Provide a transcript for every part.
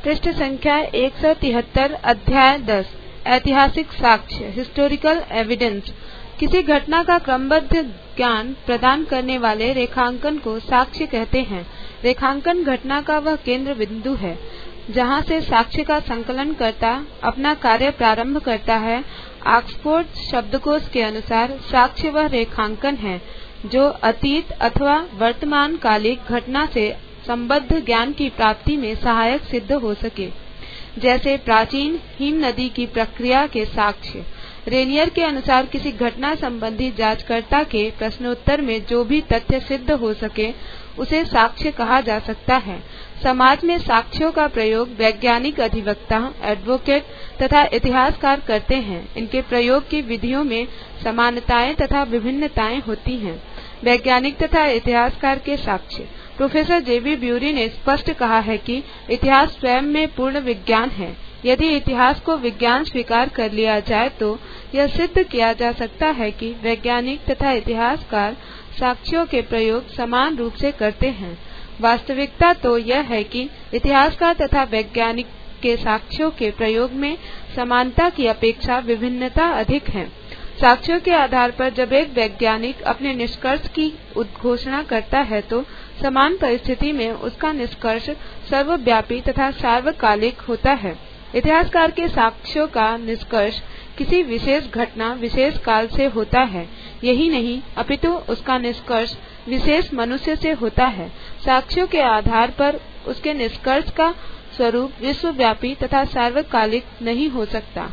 पृष्ठ संख्या 173 अध्याय 10 ऐतिहासिक साक्ष्य हिस्टोरिकल एविडेंस। किसी घटना का क्रमबद्ध ज्ञान प्रदान करने वाले रेखांकन को साक्ष्य कहते हैं। रेखांकन घटना का वह केंद्र बिंदु है जहां से साक्ष्य का संकलन करता अपना कार्य प्रारंभ करता है। ऑक्सफोर्ड शब्दकोश के अनुसार साक्ष्य वह रेखांकन है जो अतीत अथवा वर्तमान कालिक घटना से संबद्ध ज्ञान की प्राप्ति में सहायक सिद्ध हो सके, जैसे प्राचीन हिम नदी की प्रक्रिया के साक्ष्य। रेनियर के अनुसार किसी घटना संबंधी जांचकर्ता के प्रश्नोत्तर में जो भी तथ्य सिद्ध हो सके उसे साक्ष्य कहा जा सकता है। समाज में साक्ष्यों का प्रयोग वैज्ञानिक अधिवक्ता, एडवोकेट तथा इतिहासकार करते हैं। इनके प्रयोग की विधियों में समानताएं तथा विभिन्नताएं होती हैं। वैज्ञानिक तथा इतिहासकार के साक्ष्य। Professor JB. ब्यूरी ने स्पष्ट कहा है कि इतिहास स्वयं में पूर्ण विज्ञान है। यदि इतिहास को विज्ञान स्वीकार कर लिया जाए तो यह सिद्ध किया जा सकता है कि वैज्ञानिक तथा इतिहासकार साक्ष्यों के प्रयोग समान रूप से करते हैं। वास्तविकता तो यह है कि इतिहासकार तथा वैज्ञानिक के साक्ष्यों के प्रयोग में समानता की अपेक्षा विभिन्नता अधिक है। साक्ष्यों के आधार पर जब एक वैज्ञानिक अपने निष्कर्ष की उद्घोषणा करता है तो समान परिस्थिति में उसका निष्कर्ष सर्वव्यापी तथा सार्वकालिक होता है। इतिहासकार के साक्ष्यों का निष्कर्ष किसी विशेष घटना विशेष काल से होता है। यही नहीं अपितु उसका निष्कर्ष विशेष मनुष्य से होता है। साक्ष्यों के आधार पर उसके निष्कर्ष का स्वरूप विश्वव्यापी तथा सार्वकालिक नहीं हो सकता।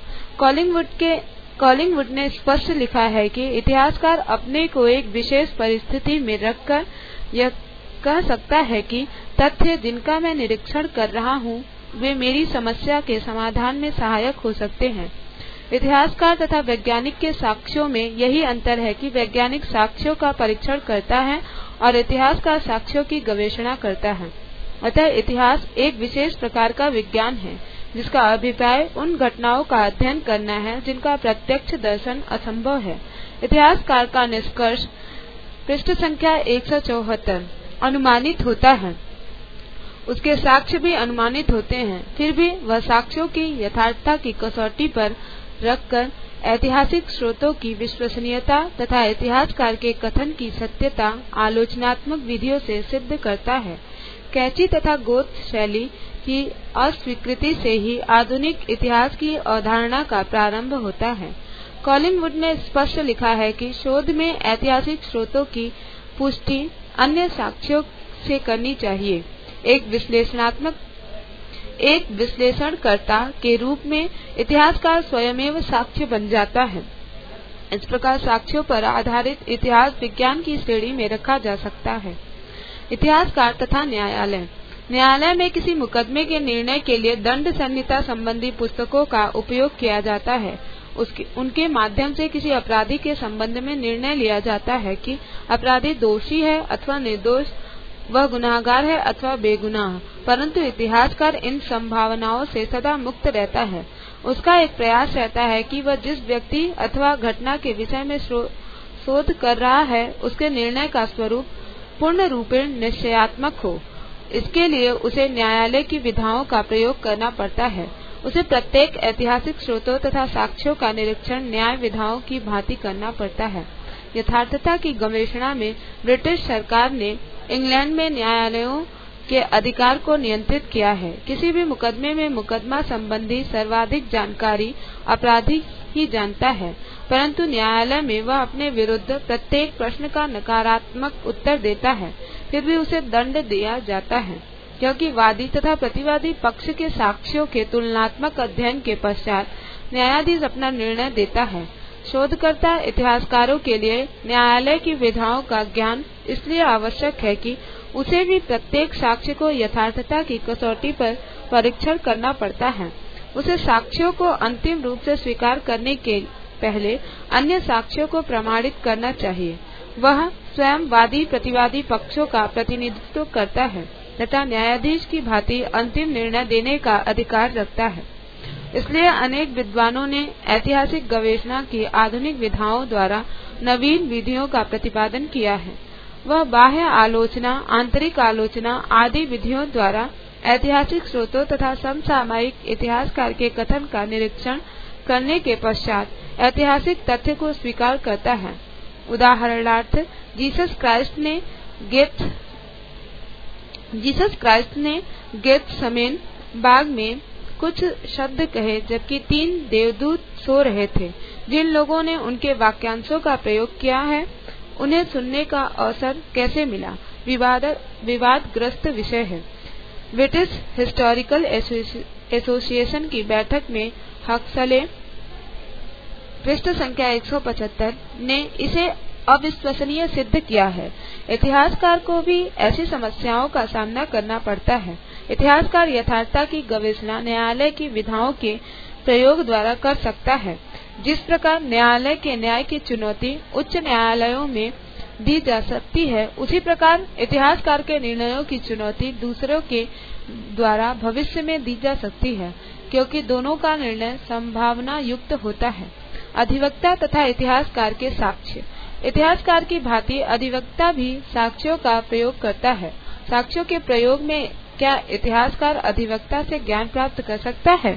कॉलिंगवुड ने स्पष्ट लिखा है कि इतिहासकार अपने को एक विशेष परिस्थिति में रखकर यह कह सकता है कि तथ्य जिनका मैं निरीक्षण कर रहा हूँ वे मेरी समस्या के समाधान में सहायक हो सकते हैं। इतिहासकार तथा वैज्ञानिक के साक्ष्यों में यही अंतर है कि वैज्ञानिक साक्ष्यों का परीक्षण करता है और इतिहासकार साक्ष्यों की गवेषणा करता है। अतः इतिहास एक विशेष प्रकार का विज्ञान है जिसका अभिप्राय उन घटनाओं का अध्ययन करना है जिनका प्रत्यक्ष दर्शन असंभव है। इतिहासकार का निष्कर्ष पृष्ठ संख्या 174 अनुमानित होता है। उसके साक्ष्य भी अनुमानित होते हैं। फिर भी वह साक्ष्यों की यथार्थता की कसौटी पर रखकर ऐतिहासिक स्रोतों की विश्वसनीयता तथा इतिहासकार के कथन की सत्यता आलोचनात्मक विधियों से सिद्ध करता है। कैची तथा गोथ शैली की अस्वीकृति से ही आधुनिक इतिहास की अवधारणा का प्रारंभ होता है। कॉलिंगवुड ने स्पष्ट लिखा है कि शोध में ऐतिहासिक स्रोतों की पुष्टि अन्य साक्ष्यों से करनी चाहिए। एक विश्लेषणकर्ता के रूप में इतिहासकार स्वयमेव साक्ष्य बन जाता है। इस प्रकार साक्ष्यों पर आधारित इतिहास विज्ञान की श्रेणी में रखा जा सकता है। इतिहासकार तथा न्यायालय। न्यायालय में किसी मुकदमे के निर्णय के लिए दंड संहिता संबंधी पुस्तकों का उपयोग किया जाता है। उनके माध्यम से किसी अपराधी के संबंध में निर्णय लिया जाता है कि अपराधी दोषी है अथवा निर्दोष, वह गुनाहगार है अथवा बेगुनाह। परंतु इतिहासकार इन संभावनाओं से सदा मुक्त रहता है। उसका एक प्रयास रहता है कि वह जिस व्यक्ति अथवा घटना के विषय में शोध कर रहा है उसके निर्णय का स्वरूप पूर्ण रूपेण निश्चयात्मक हो। इसके लिए उसे न्यायालय की विधाओं का प्रयोग करना पड़ता है। उसे प्रत्येक ऐतिहासिक स्रोतों तथा साक्ष्यों का निरीक्षण न्याय विधाओं की भांति करना पड़ता है। यथार्थता की गवेषणा में ब्रिटिश सरकार ने इंग्लैंड में न्यायालयों के अधिकार को नियंत्रित किया है। किसी भी मुकदमे में मुकदमा संबंधी सर्वाधिक जानकारी अपराधी ही जानता है, परंतु न्यायालय में वह अपने विरुद्ध प्रत्येक प्रश्न का नकारात्मक उत्तर देता है। फिर भी उसे दंड दिया जाता है क्योंकि वादी तथा प्रतिवादी पक्ष के साक्ष्यों के तुलनात्मक अध्ययन के पश्चात न्यायाधीश अपना निर्णय देता है। शोधकर्ता इतिहासकारों के लिए न्यायालय की विधाओं का ज्ञान इसलिए आवश्यक है कि उसे भी प्रत्येक साक्ष्य को यथार्थता की कसौटी पर परीक्षण करना पड़ता है। उसे साक्ष्यों को अंतिम रूप से स्वीकार करने के पहले अन्य साक्ष्यों को प्रमाणित करना चाहिए। वह स्वयं वादी प्रतिवादी पक्षों का प्रतिनिधित्व करता है तथा न्यायाधीश की भांति अंतिम निर्णय देने का अधिकार रखता है। इसलिए अनेक विद्वानों ने ऐतिहासिक गवेषणा की आधुनिक विधाओं द्वारा नवीन विधियों का प्रतिपादन किया है। वह बाह्य आलोचना, आंतरिक आलोचना आदि विधियों द्वारा ऐतिहासिक स्रोतों तथा समसामयिक इतिहासकार के कथन का निरीक्षण करने के पश्चात ऐतिहासिक तथ्य को स्वीकार करता है। उदाहरणार्थ, जीसस क्राइस्ट ने गेत्समेन बाग में कुछ शब्द कहे जबकि 3 देवदूत सो रहे थे। जिन लोगों ने उनके वाक्यांशों का प्रयोग किया है, उन्हें सुनने का अवसर कैसे मिला, विवादग्रस्त विषय है। ब्रिटिश हिस्टोरिकल एसोसिएशन की बैठक में हक्सले, पृष्ठ संख्या 175, ने इसे अविश्वसनीय सिद्ध किया है। इतिहासकार को भी ऐसी समस्याओं का सामना करना पड़ता है। इतिहासकार यथार्थता की गवेषणा न्यायालय की विधाओं के प्रयोग द्वारा कर सकता है। जिस प्रकार न्यायालय के न्याय की चुनौती उच्च न्यायालयों में दी जा सकती है, उसी प्रकार इतिहासकार के निर्णयों की चुनौती दूसरों के द्वारा भविष्य में दी जा सकती है, क्योंकि दोनों का निर्णय संभावना युक्त होता है। अधिवक्ता तथा इतिहासकार के साक्ष्य। इतिहासकार की भांति अधिवक्ता भी साक्ष्यों का प्रयोग करता है। साक्ष्यों के प्रयोग में क्या इतिहासकार अधिवक्ता से ज्ञान प्राप्त कर सकता है?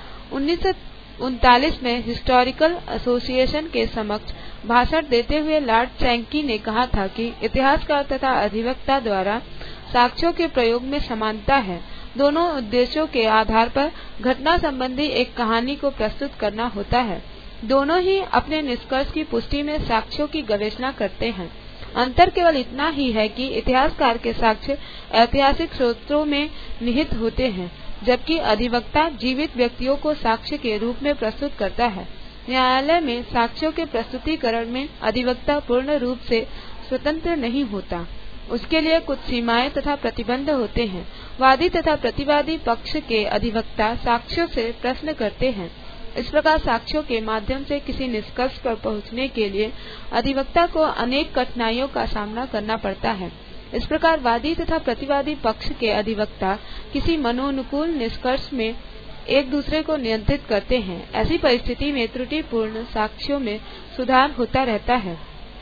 1939 में हिस्टोरिकल एसोसिएशन के समक्ष भाषण देते हुए लॉर्ड सैंकी ने कहा था कि इतिहासकार तथा अधिवक्ता द्वारा साक्ष्यों के प्रयोग में समानता है। दोनों उद्देश्यों के आधार पर घटना संबंधी एक कहानी को प्रस्तुत करना होता है। दोनों ही अपने निष्कर्ष की पुष्टि में साक्ष्यों की गवेषणा करते हैं। अंतर केवल इतना ही है कि इतिहासकार के साक्ष्य ऐतिहासिक स्रोतों में निहित होते हैं, जबकि अधिवक्ता जीवित व्यक्तियों को साक्ष्य के रूप में प्रस्तुत करता है। न्यायालय में साक्ष्यों के प्रस्तुतिकरण में अधिवक्ता पूर्ण रूप से स्वतंत्र नहीं होता। उसके लिए कुछ सीमाएं तथा प्रतिबंध होते हैं। वादी तथा प्रतिवादी पक्ष के अधिवक्ता साक्ष्यों से प्रश्न करते हैं। इस प्रकार साक्ष्यों के माध्यम से किसी निष्कर्ष पर पहुंचने के लिए अधिवक्ता को अनेक कठिनाइयों का सामना करना पड़ता है। इस प्रकार वादी तथा प्रतिवादी पक्ष के अधिवक्ता किसी मनोनुकूल निष्कर्ष में एक दूसरे को नियंत्रित करते हैं। ऐसी परिस्थिति में त्रुटिपूर्ण साक्ष्यों में सुधार होता रहता है।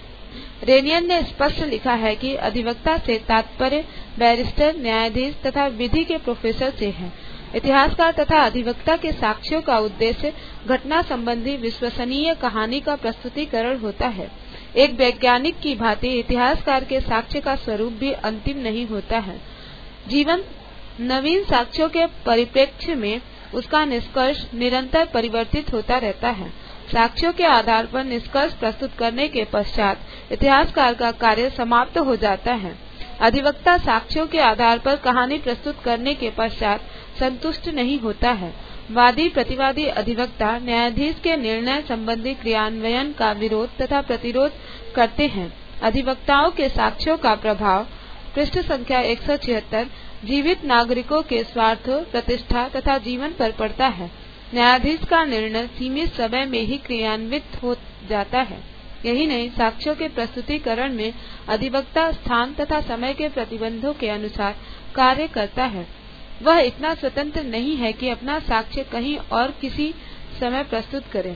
रेनियन ने स्पष्ट लिखा है कि अधिवक्ता से तात्पर्य बैरिस्टर, न्यायाधीश तथा विधि के प्रोफेसर से है। इतिहासकार तथा अधिवक्ता के साक्ष्यों का उद्देश्य घटना संबंधी विश्वसनीय कहानी का प्रस्तुतिकरण होता है। एक वैज्ञानिक की भांति इतिहासकार के साक्ष्य का स्वरूप भी अंतिम नहीं होता है। जीवन नवीन साक्ष्यों के परिप्रेक्ष्य में उसका निष्कर्ष निरंतर परिवर्तित होता रहता है। साक्ष्यों के आधार पर निष्कर्ष प्रस्तुत करने के पश्चात इतिहासकार का कार्य समाप्त हो जाता है। अधिवक्ता साक्ष्यों के आधार पर कहानी प्रस्तुत करने के पश्चात संतुष्ट नहीं होता है। वादी प्रतिवादी अधिवक्ता न्यायाधीश के निर्णय संबंधी क्रियान्वयन का विरोध तथा प्रतिरोध करते हैं। अधिवक्ताओं के साक्ष्यों का प्रभाव, पृष्ठ संख्या 176, जीवित नागरिकों के स्वार्थों, प्रतिष्ठा तथा जीवन पर पड़ता है। न्यायाधीश का निर्णय सीमित समय में ही क्रियान्वित हो जाता है। यही नहीं, साक्ष्यों के प्रस्तुतिकरण में अधिवक्ता स्थान तथा समय के प्रतिबंधों के अनुसार कार्य करता है। वह इतना स्वतंत्र नहीं है कि अपना साक्ष्य कहीं और किसी समय प्रस्तुत करे।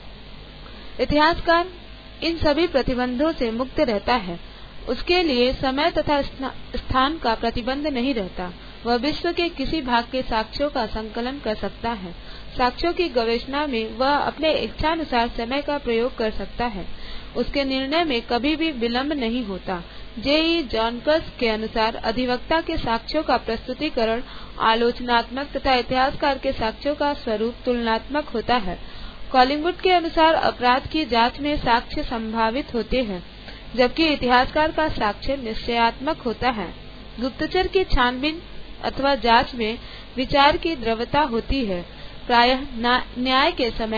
इतिहासकार इन सभी प्रतिबंधों से मुक्त रहता है। उसके लिए समय तथा स्थान का प्रतिबंध नहीं रहता। वह विश्व के किसी भाग के साक्ष्यों का संकलन कर सकता है। साक्ष्यों की गवेषणा में वह अपने इच्छानुसार समय का प्रयोग कर सकता है। उसके निर्णय में कभी भी विलंब नहीं होता। जे.ई. जॉनकस के अनुसार अधिवक्ता के साक्ष्यों का प्रस्तुतिकरण आलोचनात्मक तथा इतिहासकार के साक्ष्यों का स्वरूप तुलनात्मक होता है। कॉलिंगवुड के अनुसार अपराध की जांच में साक्ष्य संभावित होते हैं, जबकि इतिहासकार का साक्ष्य निश्चयात्मक होता है। गुप्तचर की छानबीन अथवा जांच में विचार की द्रव्यता होती है। प्रायः न्याय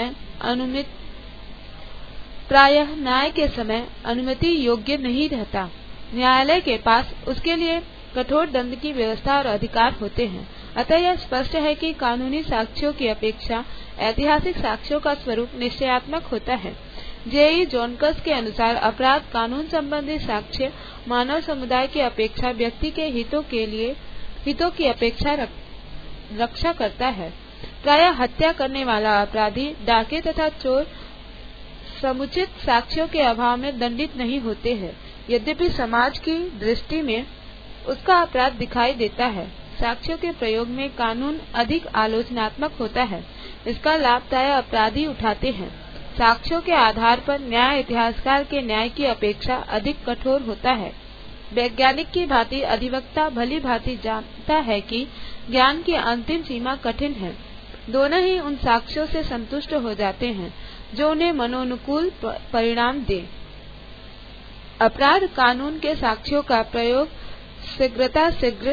के समय अनुमति योग्य नहीं रहता। न्यायालय के पास उसके लिए कठोर दंड की व्यवस्था और अधिकार होते हैं। अतः यह स्पष्ट है कि कानूनी साक्ष्यों की अपेक्षा ऐतिहासिक साक्ष्यों का स्वरूप निश्चयात्मक होता है। जे.ई. जॉनकस के अनुसार अपराध कानून संबंधी साक्ष्य मानव समुदाय की अपेक्षा व्यक्ति के हितों की अपेक्षा रक्षा करता है। प्रायः हत्या करने वाला अपराधी, डाके तथा चोर समुचित साक्ष्यों के अभाव में दंडित नहीं होते हैं, यद्यपि समाज की दृष्टि में उसका अपराध दिखाई देता है। साक्ष्यों के प्रयोग में कानून अधिक आलोचनात्मक होता है। इसका लाभ प्रायः अपराधी उठाते हैं। साक्ष्यों के आधार पर न्याय इतिहासकार के न्याय की अपेक्षा अधिक कठोर होता है। वैज्ञानिक की भांति अधिवक्ता भली भांति जानता है कि ज्ञान की अंतिम सीमा कठिन है। दोनों ही उन साक्ष्यों से संतुष्ट हो जाते हैं जो उन्हें मनोनुकूल परिणाम दे। अपराध कानून के साक्ष्यों का प्रयोग शीघ्र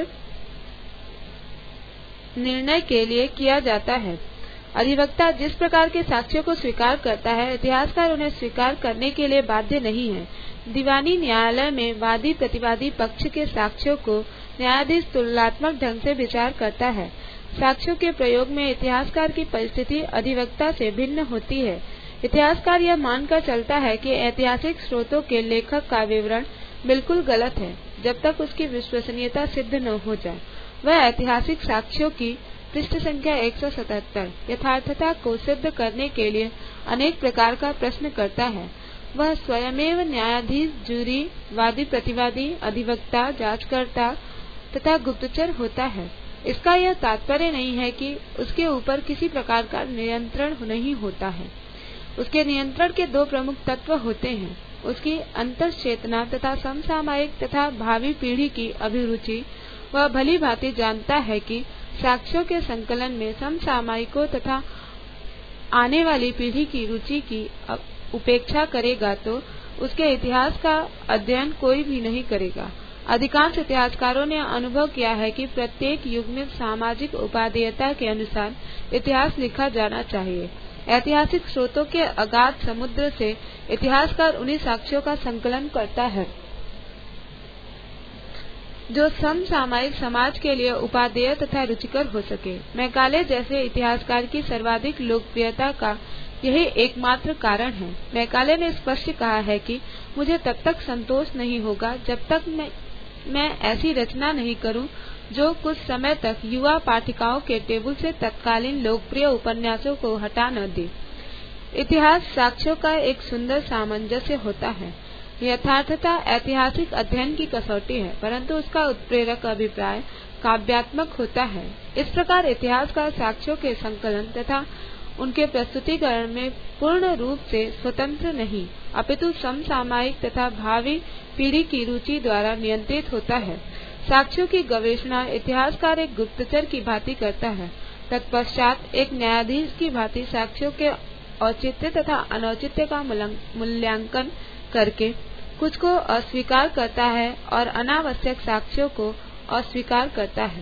निर्णय के लिए किया जाता है। अधिवक्ता जिस प्रकार के साक्ष्यों को स्वीकार करता है, इतिहासकार उन्हें स्वीकार करने के लिए बाध्य नहीं है। दीवानी न्यायालय में वादी प्रतिवादी पक्ष के साक्ष्यों को न्यायाधीश तुलनात्मक ढंग से विचार करता है। साक्ष्यों के प्रयोग में इतिहासकार की परिस्थिति अधिवक्ता से भिन्न होती है। इतिहासकार यह मानकर चलता है कि ऐतिहासिक स्रोतों के लेखक का विवरण बिल्कुल गलत है जब तक उसकी विश्वसनीयता सिद्ध न हो जाए। वह ऐतिहासिक साक्ष्यों की पृष्ठ संख्या 177 यथार्थता को सिद्ध करने के लिए अनेक प्रकार का प्रश्न करता है। वह स्वयमेव न्यायाधीश, जूरी, वादी प्रतिवादी, अधिवक्ता, जांचकर्ता तथा गुप्तचर होता है। इसका यह तात्पर्य नहीं है कि उसके ऊपर किसी प्रकार का नियंत्रण नहीं होता है। उसके नियंत्रण के दो प्रमुख तत्व होते हैं, उसकी अंतःचेतना तथा समसामयिक तथा भावी पीढ़ी की अभिरुचि। वह भली भांति जानता है कि साक्ष्यों के संकलन में समसामयिकों तथा आने वाली पीढ़ी की रुचि की उपेक्षा करेगा तो उसके इतिहास का अध्ययन कोई भी नहीं करेगा। अधिकांश इतिहासकारों ने अनुभव किया है कि प्रत्येक युग में सामाजिक उपादेयता के अनुसार इतिहास लिखा जाना चाहिए। ऐतिहासिक स्रोतों के अगाध समुद्र से इतिहासकार उन्हीं साक्ष्यों का संकलन करता है जो समसामयिक समाज के लिए उपादेय तथा रुचिकर हो सके। मैकाले जैसे इतिहासकार की सर्वाधिक लोकप्रियता का यही एकमात्र कारण है। मैकाले ने स्पष्ट कहा है कि मुझे तब तक संतोष नहीं होगा जब तक मैं ऐसी रचना नहीं करूं जो कुछ समय तक युवा पाठिकाओं के टेबल से तत्कालीन लोकप्रिय उपन्यासों को हटा न दे। इतिहास साक्ष्यों का एक सुंदर सामंजस्य होता है। यथार्थता ऐतिहासिक अध्ययन की कसौटी है, परंतु उसका उत्प्रेरक अभिप्राय काव्यात्मक होता है। इस प्रकार इतिहास का साक्ष्यों के संकलन तथा उनके प्रस्तुतिकरण में पूर्ण रूप से स्वतंत्र नहीं, अपितु समसामयिक तथा भावी पीढ़ी की रुचि द्वारा नियंत्रित होता है। साक्ष्यों की गवेषणा इतिहासकार एक गुप्तचर की भांति करता है। तत्पश्चात एक न्यायाधीश की भांति साक्ष्यों के औचित्य तथा अनौचित्य का मूल्यांकन करके कुछ को अस्वीकार करता है और अनावश्यक साक्ष्यों को अस्वीकार करता है।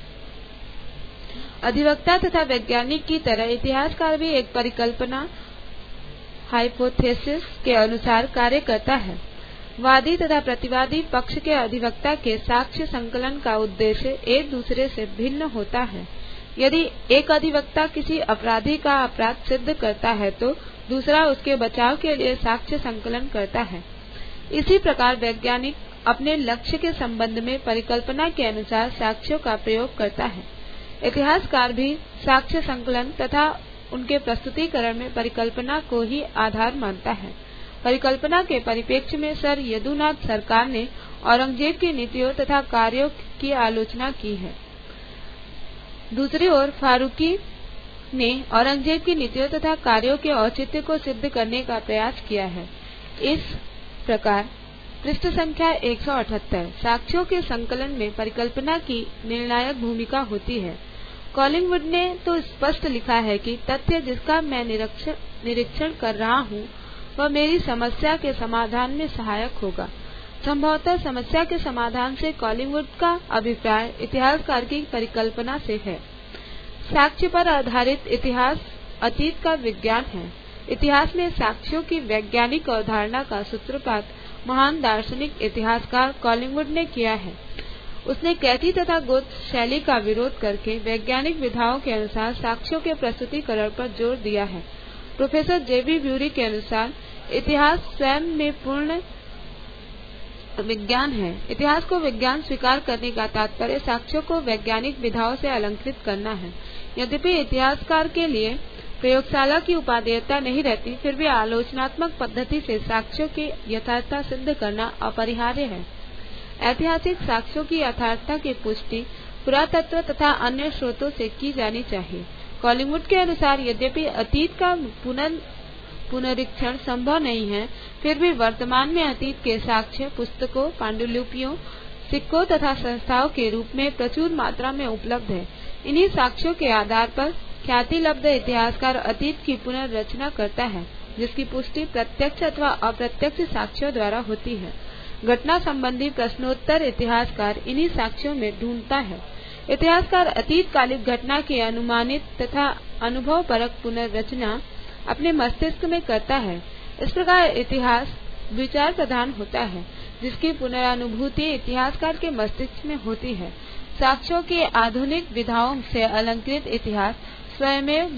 अधिवक्ता तथा वैज्ञानिक की तरह इतिहासकार भी एक परिकल्पना हाइपोथेसिस के अनुसार कार्य करता है। वादी तथा प्रतिवादी पक्ष के अधिवक्ता के साक्ष्य संकलन का उद्देश्य एक दूसरे से भिन्न होता है। यदि एक अधिवक्ता किसी अपराधी का अपराध सिद्ध करता है तो दूसरा उसके बचाव के लिए साक्ष्य संकलन करता है। इसी प्रकार वैज्ञानिक अपने लक्ष्य के संबंध में परिकल्पना के अनुसार साक्ष्यों का प्रयोग करता है। इतिहासकार भी साक्ष्य संकलन तथा उनके प्रस्तुतिकरण में परिकल्पना को ही आधार मानता है। परिकल्पना के परिप्रेक्ष्य में सर यदुनाथ सरकार ने औरंगजेब की नीतियों तथा कार्यों की आलोचना की है। दूसरी ओर फारूकी ने औरंगजेब की नीतियों तथा कार्यों के औचित्य को सिद्ध करने का प्रयास किया है। इस प्रकार पृष्ठ संख्या 178 साक्ष्यों के संकलन में परिकल्पना की निर्णायक भूमिका होती है। कॉलिंगवुड ने तो स्पष्ट लिखा है कि तथ्य जिसका मैं निरीक्षण कर रहा हूँ वह मेरी समस्या के समाधान में सहायक होगा। संभवतः समस्या के समाधान से कॉलिंगवुड का अभिप्राय इतिहासकार की परिकल्पना से है। साक्ष्य पर आधारित इतिहास अतीत का विज्ञान है। इतिहास में साक्ष्यों की वैज्ञानिक अवधारणा का सूत्रपात महान दार्शनिक इतिहासकार कॉलिंगवुड ने किया है। उसने कैथी तथा गोत्स शैली का विरोध करके वैज्ञानिक विधाओं के अनुसार साक्ष्यों के प्रस्तुतिकरण पर जोर दिया है। प्रोफेसर जेबी ब्यूरी के अनुसार इतिहास स्वयं में पूर्ण विज्ञान है। इतिहास को विज्ञान स्वीकार करने का तात्पर्य साक्ष्यों को वैज्ञानिक विधाओं से अलंकृत करना है। यद्यपि इतिहासकार के लिए प्रयोगशाला की उपादेयता नहीं रहती, फिर भी आलोचनात्मक पद्धति से साक्ष्यों की यथार्थता सिद्ध करना अपरिहार्य है। ऐतिहासिक साक्ष्यों की यथार्थता की पुष्टि पुरातत्व तथा अन्य स्रोतों से की जानी चाहिए। कॉलिंगवुड के अनुसार यद्यपि अतीत का पुनरीक्षण संभव नहीं है, फिर भी वर्तमान में अतीत के साक्ष्य पुस्तकों, पांडुलिपियों, सिक्कों तथा संस्थाओं के रूप में प्रचुर मात्रा में उपलब्ध है। इन्हीं साक्ष्यों के आधार पर ख्यातिलब्ध इतिहासकार अतीत की पुनर्रचना करता है, जिसकी पुष्टि प्रत्यक्ष अथवा अप्रत्यक्ष साक्ष्यों द्वारा होती है। घटना संबंधी प्रश्नोत्तर इतिहासकार इन्हीं साक्ष्यों में ढूंढता है। इतिहासकार अतीत कालिक घटना की अनुमानित तथा अनुभव परक पुनर्रचना अपने मस्तिष्क में करता है। इस प्रकार इतिहास विचार प्रधान होता है, जिसकी पुनरानुभूति इतिहासकार के मस्तिष्क में होती है। साक्ष्यों की आधुनिक विधाओं से अलंकृत इतिहास स्वयमेव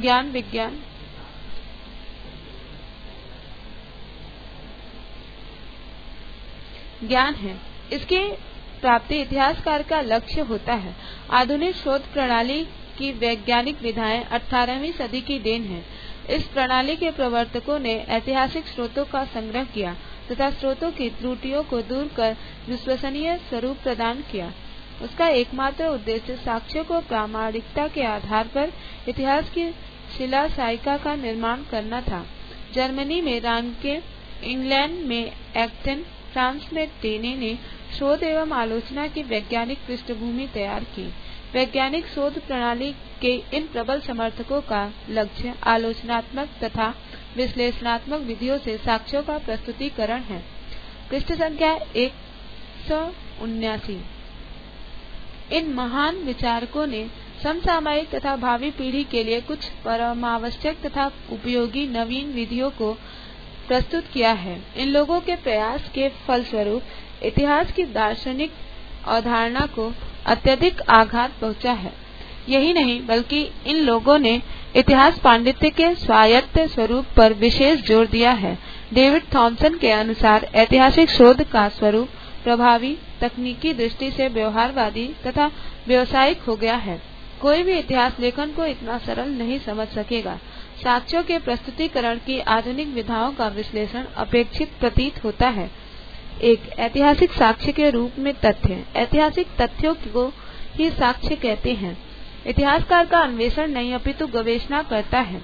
ज्ञान है। इसकी प्राप्ति इतिहासकार का लक्ष्य होता है। आधुनिक शोध प्रणाली की वैज्ञानिक विधाएं 18वीं सदी की देन है। इस प्रणाली के प्रवर्तकों ने ऐतिहासिक स्रोतों का संग्रह किया तथा स्रोतों की त्रुटियों को दूर कर विश्वसनीय स्वरूप प्रदान किया। उसका एकमात्र उद्देश्य साक्ष्यों को प्रामाणिकता के आधार पर इतिहास की शिला साइका का निर्माण करना था। जर्मनी में रानके, इंग्लैंड में एक्टन, फ्रांस में टेने ने शोध एवं आलोचना की वैज्ञानिक पृष्ठभूमि तैयार की। वैज्ञानिक शोध प्रणाली के इन प्रबल समर्थकों का लक्ष्य आलोचनात्मक तथा विश्लेषणात्मक विधियों से साक्ष्यों का प्रस्तुतिकरण है। पृष्ठ संख्या 179। इन महान विचारकों ने समसामयिक तथा भावी पीढ़ी के लिए कुछ परमावश्यक तथा उपयोगी नवीन विधियों को प्रस्तुत किया है। इन लोगों के प्रयास के फलस्वरूप इतिहास की दार्शनिक अवधारणा को अत्यधिक आघात पहुंचा है। यही नहीं बल्कि इन लोगों ने इतिहास पांडित्य के स्वायत्त स्वरूप पर विशेष जोर दिया है। डेविड थॉमसन के अनुसार ऐतिहासिक शोध का स्वरूप प्रभावी, तकनीकी दृष्टि से व्यवहारवादी तथा व्यवसायिक हो गया है। कोई भी इतिहास लेखन को इतना सरल नहीं समझ सकेगा। साक्ष्यों के प्रस्तुतिकरण की आधुनिक विधाओं का विश्लेषण अपेक्षित प्रतीत होता है। एक ऐतिहासिक साक्ष्य के रूप में तथ्य। ऐतिहासिक तथ्यों को ही साक्ष्य कहते हैं। इतिहासकार का अन्वेषण नहीं अपितु गवेषणा करता है।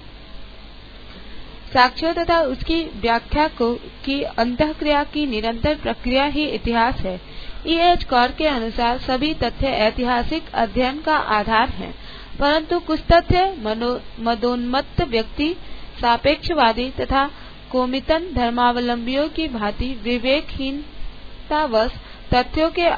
साक्ष्यों तथा उसकी व्याख्या की अंतःक्रिया की निरंतर प्रक्रिया ही इतिहास है। E.H. कॉर के अनुसार सभी तथ्य ऐतिहासिक अध्ययन का आधार हैं, परंतु कुछ तथ्य मदोन्मत्त व्यक्ति, सापेक्षवादी तथा कोमितन धर्मावलंबियों की भांति विवेकहीनतावश तथ्यों के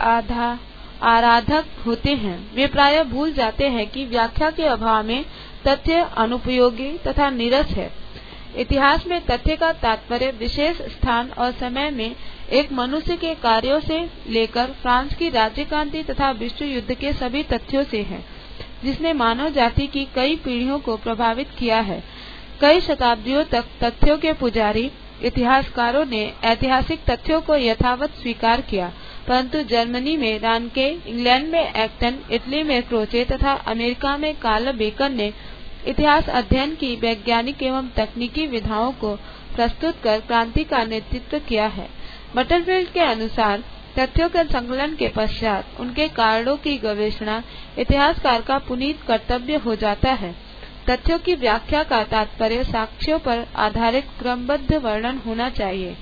आराधक होते हैं। वे प्रायः भूल जाते हैं कि व्याख्या के अभाव में तथ्य अनुपयोगी तथा नीरस है। इतिहास में तथ्य का तात्पर्य विशेष स्थान और समय में एक मनुष्य के कार्यों से लेकर फ्रांस की राज्य क्रांति तथा विश्व युद्ध के सभी तथ्यों से है, जिसने मानव जाति की कई पीढ़ियों को प्रभावित किया है। कई शताब्दियों तक तथ्यों के पुजारी इतिहासकारों ने ऐतिहासिक तथ्यों को यथावत स्वीकार किया, परंतु जर्मनी में रानके, इंग्लैंड में एक्टन, इटली में क्रोचे तथा अमेरिका में कार्ल बेकर ने इतिहास अध्ययन की वैज्ञानिक एवं तकनीकी विधाओं को प्रस्तुत कर क्रांति का नेतृत्व किया है। बटरफील्ड के अनुसार तथ्यों के संकलन के पश्चात उनके कारणों की गवेषणा इतिहासकार का पुनीत कर्तव्य हो जाता है। तथ्यों की व्याख्या का तात्पर्य साक्ष्यों पर आधारित क्रमबद्ध वर्णन होना चाहिए।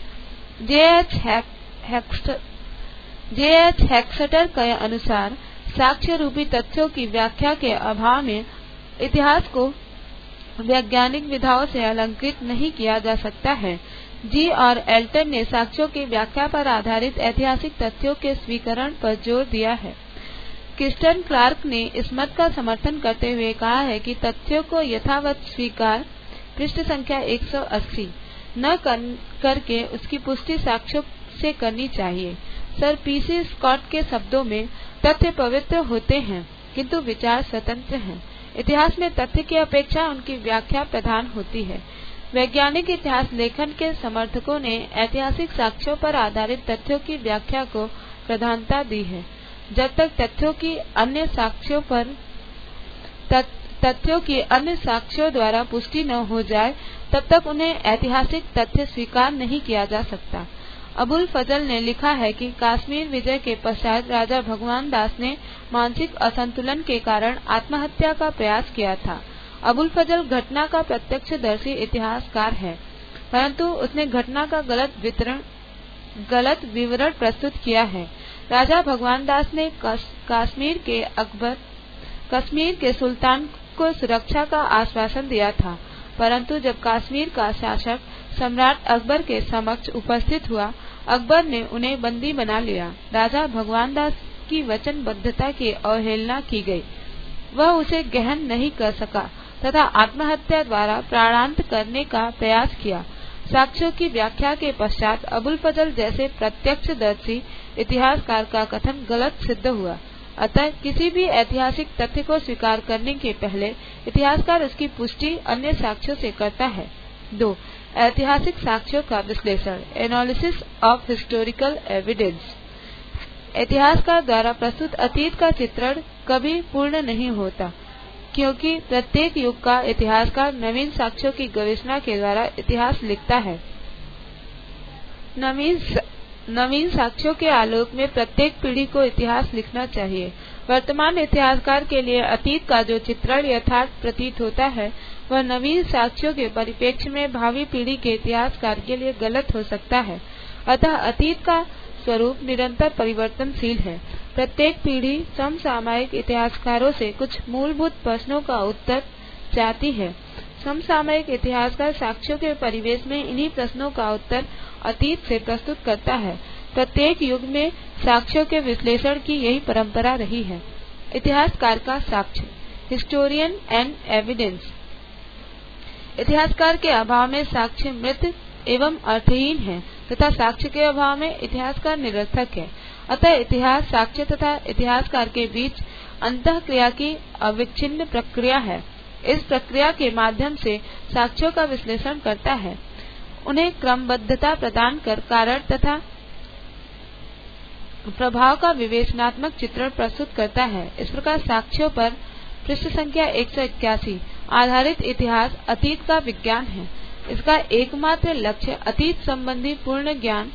J.H. हेक्सटर के अनुसार साक्ष्य रूपी तथ्यों की व्याख्या के अभाव में इतिहास को वैज्ञानिक विधाओं से अलंकृत नहीं किया जा सकता है। जी और एल्टन ने साक्ष्यों की व्याख्या पर आधारित ऐतिहासिक तथ्यों के स्वीकरण पर जोर दिया है। क्रिस्टन क्लार्क ने इस मत का समर्थन करते हुए कहा है कि तथ्यों को यथावत स्वीकार पृष्ठ संख्या 180 न करके उसकी पुष्टि साक्ष्यों से करनी चाहिए। सर पीसी स्कॉट के शब्दों में तथ्य पवित्र होते हैं किंतु विचार स्वतंत्र हैं। इतिहास में तथ्य की अपेक्षा उनकी व्याख्या प्रधान होती है। वैज्ञानिक इतिहास लेखन के समर्थकों ने ऐतिहासिक साक्ष्यों पर आधारित तथ्यों की व्याख्या को प्रधानता दी है। जब तक तथ्यों की अन्य साक्ष्यों द्वारा पुष्टि न हो जाए, तब तक उन्हें ऐतिहासिक तथ्य स्वीकार नहीं किया जा सकता। अबुल फजल ने लिखा है कि कश्मीर विजय के पश्चात राजा भगवान दास ने मानसिक असंतुलन के कारण आत्महत्या का प्रयास किया था। अबुल फजल घटना का प्रत्यक्षदर्शी इतिहासकार है, परंतु उसने घटना का गलत विवरण प्रस्तुत किया है। राजा भगवान दास ने कश्मीर के सुल्तान को सुरक्षा का आश्वासन दिया था, परंतु जब कश्मीर का शासक सम्राट अकबर के समक्ष उपस्थित हुआ, अकबर ने उन्हें बंदी बना लिया। राजा भगवान दास की वचनबद्धता की अवहेलना की गई। वह उसे ग्रहण नहीं कर सका तथा आत्महत्या द्वारा प्राणांत करने का प्रयास किया। साक्ष्यों की व्याख्या के पश्चात अबुल फजल जैसे प्रत्यक्षदर्शी इतिहासकार का कथन गलत सिद्ध हुआ। अतः किसी भी ऐतिहासिक तथ्य को स्वीकार करने के पहले इतिहासकार उसकी पुष्टि अन्य साक्ष्यों से करता है। 2. ऐतिहासिक साक्ष्यों का विश्लेषण, एनालिसिस ऑफ हिस्टोरिकल एविडेंस। इतिहासकार द्वारा प्रस्तुत अतीत का चित्रण कभी पूर्ण नहीं होता, क्योंकि प्रत्येक युग का इतिहासकार नवीन साक्ष्यों की गवेषणा के द्वारा इतिहास लिखता है। नवीन साक्ष्यों के आलोक में प्रत्येक पीढ़ी को इतिहास लिखना चाहिए। वर्तमान इतिहासकार के लिए अतीत का जो चित्रण यथार्थ प्रतीत होता है, वह नवीन साक्ष्यों के परिप्रेक्ष्य में भावी पीढ़ी के इतिहासकार के लिए गलत हो सकता है। अतः अतीत का स्वरूप निरंतर परिवर्तनशील है। प्रत्येक पीढ़ी समसामयिक इतिहासकारों से कुछ मूलभूत प्रश्नों का उत्तर चाहती है। समसामयिक इतिहासकार साक्ष्यों के परिवेश में इन्हीं प्रश्नों का उत्तर अतीत से प्रस्तुत करता है। प्रत्येक युग में साक्ष्यों के विश्लेषण की यही परंपरा रही है। इतिहासकार का साक्ष्य, हिस्टोरियन एंड एविडेंस। इतिहासकार के अभाव में साक्ष्य मृत एवं अर्थहीन है तथा साक्ष्य के अभाव में इतिहासकार निरर्थक है। अतः इतिहास साक्ष्य तथा इतिहासकार के बीच अंतःक्रिया की अविच्छिन्न प्रक्रिया है। इस प्रक्रिया के माध्यम से साक्ष्यों का विश्लेषण करता है, उन्हें क्रमबद्धता प्रदान कर कारण तथा प्रभाव का विवेचनात्मक चित्रण प्रस्तुत करता है। इस प्रकार साक्ष्यों पर पृष्ठ संख्या 181 आधारित इतिहास अतीत का विज्ञान है। इसका एकमात्र लक्ष्य अतीत संबंधी पूर्ण ज्ञान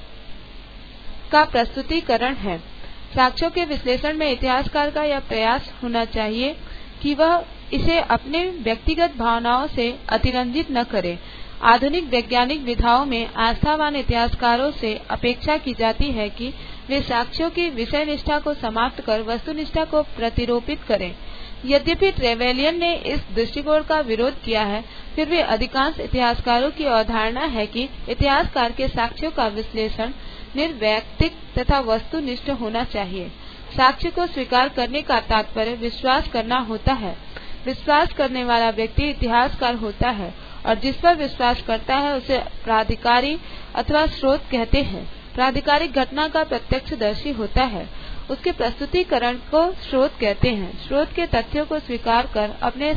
का प्रस्तुतिकरण है। साक्ष्यों के विश्लेषण में इतिहासकार का यह प्रयास होना चाहिए कि वह इसे अपने व्यक्तिगत भावनाओं से अतिरंजित न करे। आधुनिक वैज्ञानिक विधाओं में आस्थावान इतिहासकारों से अपेक्षा की जाती है कि वे साक्ष्यों की विषय निष्ठा को समाप्त कर वस्तुनिष्ठा को प्रतिरोपित करें। यद्यपि ट्रेवेलियन ने इस दृष्टिकोण का विरोध किया है, फिर भी अधिकांश इतिहासकारों की अवधारणा है कि इतिहासकार के साक्ष्यों का विश्लेषण निर्वैयक्तिक तथा वस्तुनिष्ठ होना चाहिए। साक्ष्य को स्वीकार करने का तात्पर्य विश्वास करना होता है। विश्वास करने वाला व्यक्ति इतिहासकार होता है और जिस पर विश्वास करता है उसे प्राधिकारी अथवा स्रोत कहते हैं। प्राधिकारी घटना का प्रत्यक्षदर्शी होता है, उसके प्रस्तुतिकरण को स्रोत कहते हैं। स्रोत के तथ्यों को स्वीकार कर अपने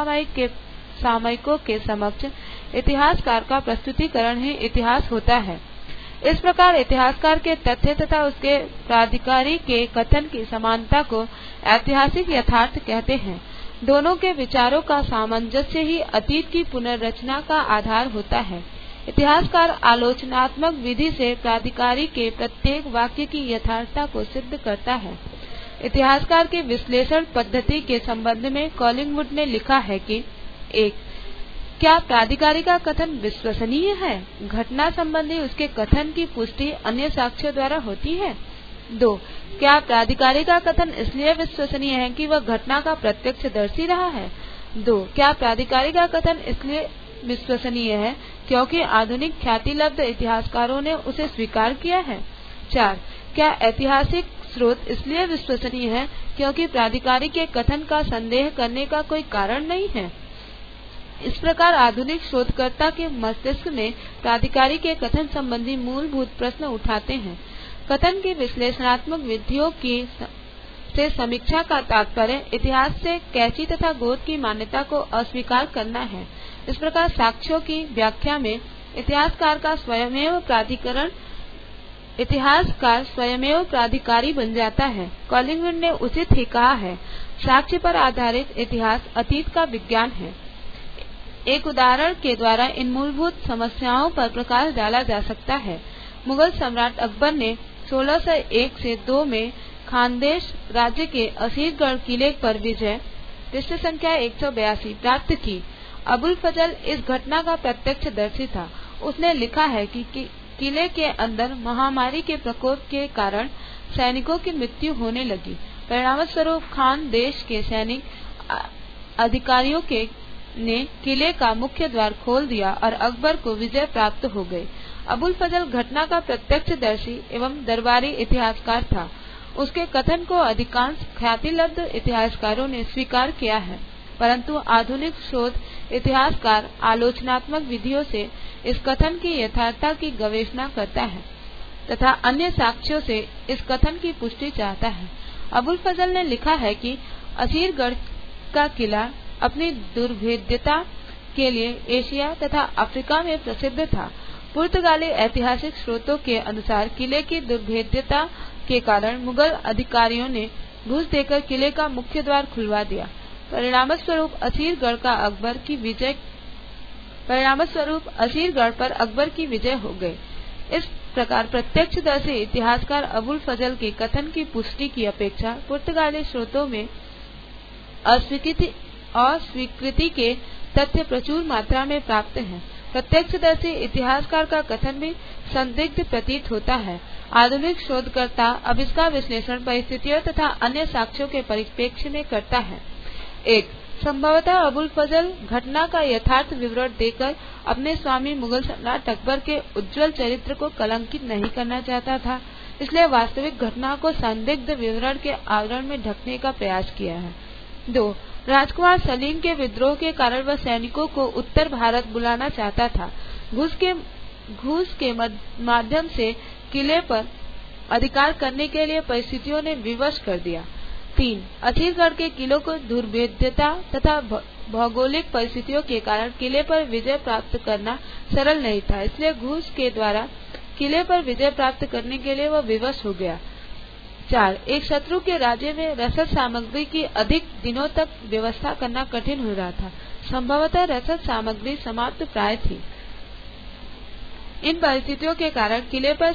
समसामयिकों के समक्ष इतिहासकार का प्रस्तुतिकरण ही इतिहास होता है। इस प्रकार इतिहासकार के तथ्य तथा उसके प्राधिकारी के कथन की समानता को ऐतिहासिक यथार्थ कहते हैं। दोनों के विचारों का सामंजस्य ही अतीत की पुनर्रचना का आधार होता है। इतिहासकार आलोचनात्मक विधि से प्राधिकारी के प्रत्येक वाक्य की यथार्थता को सिद्ध करता है। इतिहासकार के विश्लेषण पद्धति के संबंध में कॉलिंगवुड ने लिखा है कि 1. क्या प्राधिकारी का कथन विश्वसनीय है? घटना संबंधी उसके कथन की पुष्टि अन्य साक्ष्यों द्वारा होती है। 2. क्या प्राधिकारी का कथन इसलिए विश्वसनीय है कि वह घटना का प्रत्यक्षदर्शी रहा है? 2. क्या प्राधिकारी का कथन इसलिए विश्वसनीय है क्योंकि आधुनिक ख्यातिलब्ध इतिहासकारों ने उसे स्वीकार किया है? 4. क्या ऐतिहासिक स्रोत इसलिए विश्वसनीय है क्योंकि प्राधिकारी के कथन का संदेह करने का कोई कारण नहीं है? इस प्रकार आधुनिक शोधकर्ता के मस्तिष्क में प्राधिकारी के कथन संबंधी मूलभूत प्रश्न उठाते हैं। कथन की विश्लेषणात्मक विधियों की से समीक्षा का तात्पर्य इतिहास से कैची तथा गोद की मान्यता को अस्वीकार करना है। इस प्रकार साक्ष्यों की व्याख्या में इतिहासकार स्वयमेव प्राधिकारी बन जाता है। कॉलिंगवुड ने उचित ही कहा है, साक्ष्य पर आधारित इतिहास अतीत का विज्ञान है। एक उदाहरण के द्वारा इन मूलभूत समस्याओं पर प्रकाश डाला जा सकता है। मुगल सम्राट अकबर ने 1601 से 2 में खानदेश राज्य के असीरगढ़ किले पर विजय पृष्ठ संख्या 182 प्राप्त की। अबुल फजल इस घटना का प्रत्यक्षदर्शी था। उसने लिखा है कि किले के अंदर महामारी के प्रकोप के कारण सैनिकों की मृत्यु होने लगी। परिणामस्वरूप खान देश के सैनिक अधिकारियों ने किले का मुख्य द्वार खोल दिया और अकबर को विजय प्राप्त हो गई। अबुल फजल घटना का प्रत्यक्षदर्शी एवं दरबारी इतिहासकार था। उसके कथन को अधिकांश ख्यातिलब्ध इतिहासकारों ने स्वीकार किया है, परंतु आधुनिक शोध इतिहासकार आलोचनात्मक विधियों से इस कथन की यथार्थता की गवेषणा करता है तथा अन्य साक्ष्यों से इस कथन की पुष्टि चाहता है। अबुल फजल ने लिखा है कि असीरगढ़ का किला अपनी दुर्भेद्यता के लिए एशिया तथा अफ्रीका में प्रसिद्ध था। पुर्तगाली ऐतिहासिक स्रोतों के अनुसार किले की दुर्भेद्यता के कारण मुगल अधिकारियों ने घूस देकर किले का मुख्य द्वार खुलवा दिया। परिणामस्वरूप असीरगढ़ पर अकबर की विजय हो गई। इस प्रकार प्रत्यक्षदर्शी इतिहासकार अबुल फजल के कथन की पुष्टि की अपेक्षा पुर्तगाली स्रोतों में अस्वीकृति के तथ्य प्रचुर मात्रा में प्राप्त हैं। प्रत्यक्षदर्शी इतिहासकार का कथन भी संदिग्ध प्रतीत होता है। आधुनिक शोधकर्ता अब इसका विश्लेषण परिस्थितियों तथा अन्य साक्ष्यों के परिप्रेक्ष्य में करता है। 1. संभवतः अबुल फजल घटना का यथार्थ विवरण देकर अपने स्वामी मुगल सम्राट अकबर के उज्जवल चरित्र को कलंकित नहीं करना चाहता था, इसलिए वास्तविक घटना को संदिग्ध विवरण के आवरण में ढकने का प्रयास किया है। 2. राजकुमार सलीम के विद्रोह के कारण वह सैनिकों को उत्तर भारत बुलाना चाहता था। घूस के माध्यम से किले पर अधिकार करने के लिए परिस्थितियों ने विवश कर दिया। 3. असीरगढ़ के किलों को दुर्भेद्यता तथा भौगोलिक परिस्थितियों के कारण किले पर विजय प्राप्त करना सरल नहीं था, इसलिए घूस के द्वारा किले पर विजय प्राप्त करने के लिए वह विवश हो गया। 4. एक शत्रु के राज्य में रसद सामग्री की अधिक दिनों तक व्यवस्था करना कठिन हो रहा था। संभवतः रसद सामग्री समाप्त प्राय थी। इन परिस्थितियों के कारण किले पर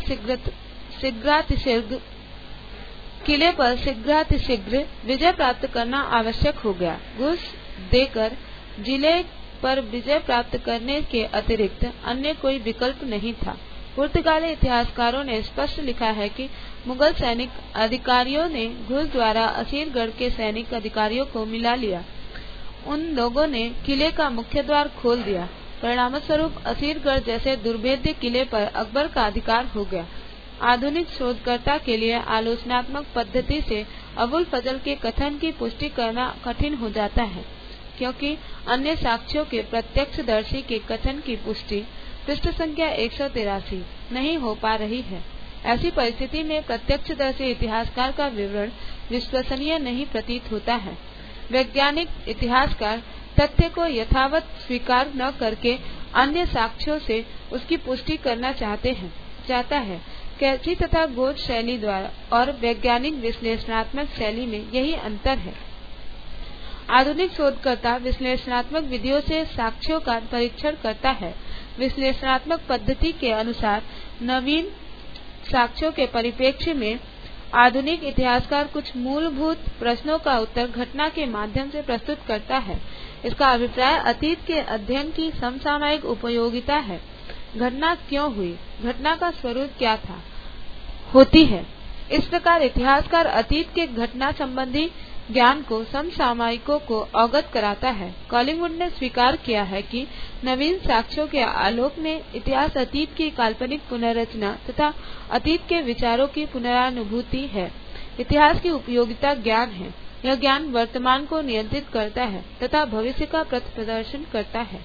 शीघ्र विजय प्राप्त करना आवश्यक हो गया। घूस देकर जिले पर विजय प्राप्त करने के अतिरिक्त अन्य कोई विकल्प नहीं था। पुर्तगाली इतिहासकारों ने स्पष्ट लिखा है कि मुगल सैनिक अधिकारियों ने घूस द्वारा असीरगढ़ के सैनिक अधिकारियों को मिला लिया। उन लोगों ने किले का मुख्य द्वार खोल दिया। परिणामस्वरूप असीरगढ़ जैसे दुर्भेद्य किले पर अकबर का अधिकार हो गया। आधुनिक शोधकर्ता के लिए आलोचनात्मक पद्धति से अबुल फजल के कथन की पुष्टि करना कठिन हो जाता है, क्योंकि अन्य साक्ष्यों के प्रत्यक्षदर्शी के कथन की पुष्टि पृष्ठ संख्या 183 नहीं हो पा रही है। ऐसी परिस्थिति में प्रत्यक्षदर्शी इतिहासकार का विवरण विश्वसनीय नहीं प्रतीत होता है। वैज्ञानिक इतिहासकार तथ्य को यथावत स्वीकार न करके अन्य साक्ष्यों से उसकी पुष्टि करना चाहता है। कैची तथा गोच शैली द्वारा और वैज्ञानिक विश्लेषणात्मक शैली में यही अंतर है। आधुनिक शोधकर्ता विश्लेषणात्मक विधियों से साक्ष्यों का परीक्षण करता है। विश्लेषणात्मक पद्धति के अनुसार नवीन साक्ष्यों के परिप्रेक्ष्य में आधुनिक इतिहासकार कुछ मूलभूत प्रश्नों का उत्तर घटना के माध्यम से प्रस्तुत करता है। इसका अभिप्राय अतीत के अध्ययन की समसामयिक उपयोगिता है। घटना क्यों हुई, घटना का स्वरूप क्या होती है। इस प्रकार इतिहासकार अतीत के घटना संबंधी ज्ञान को समसामयिकों को अवगत कराता है। कॉलिंगवुड ने स्वीकार किया है कि नवीन साक्ष्यों के आलोक में इतिहास अतीत की काल्पनिक पुनर्रचना तथा अतीत के विचारों की पुनरानुभूति है। इतिहास की उपयोगिता ज्ञान है। यह ज्ञान वर्तमान को नियंत्रित करता है तथा भविष्य का पथ प्रदर्शन करता है।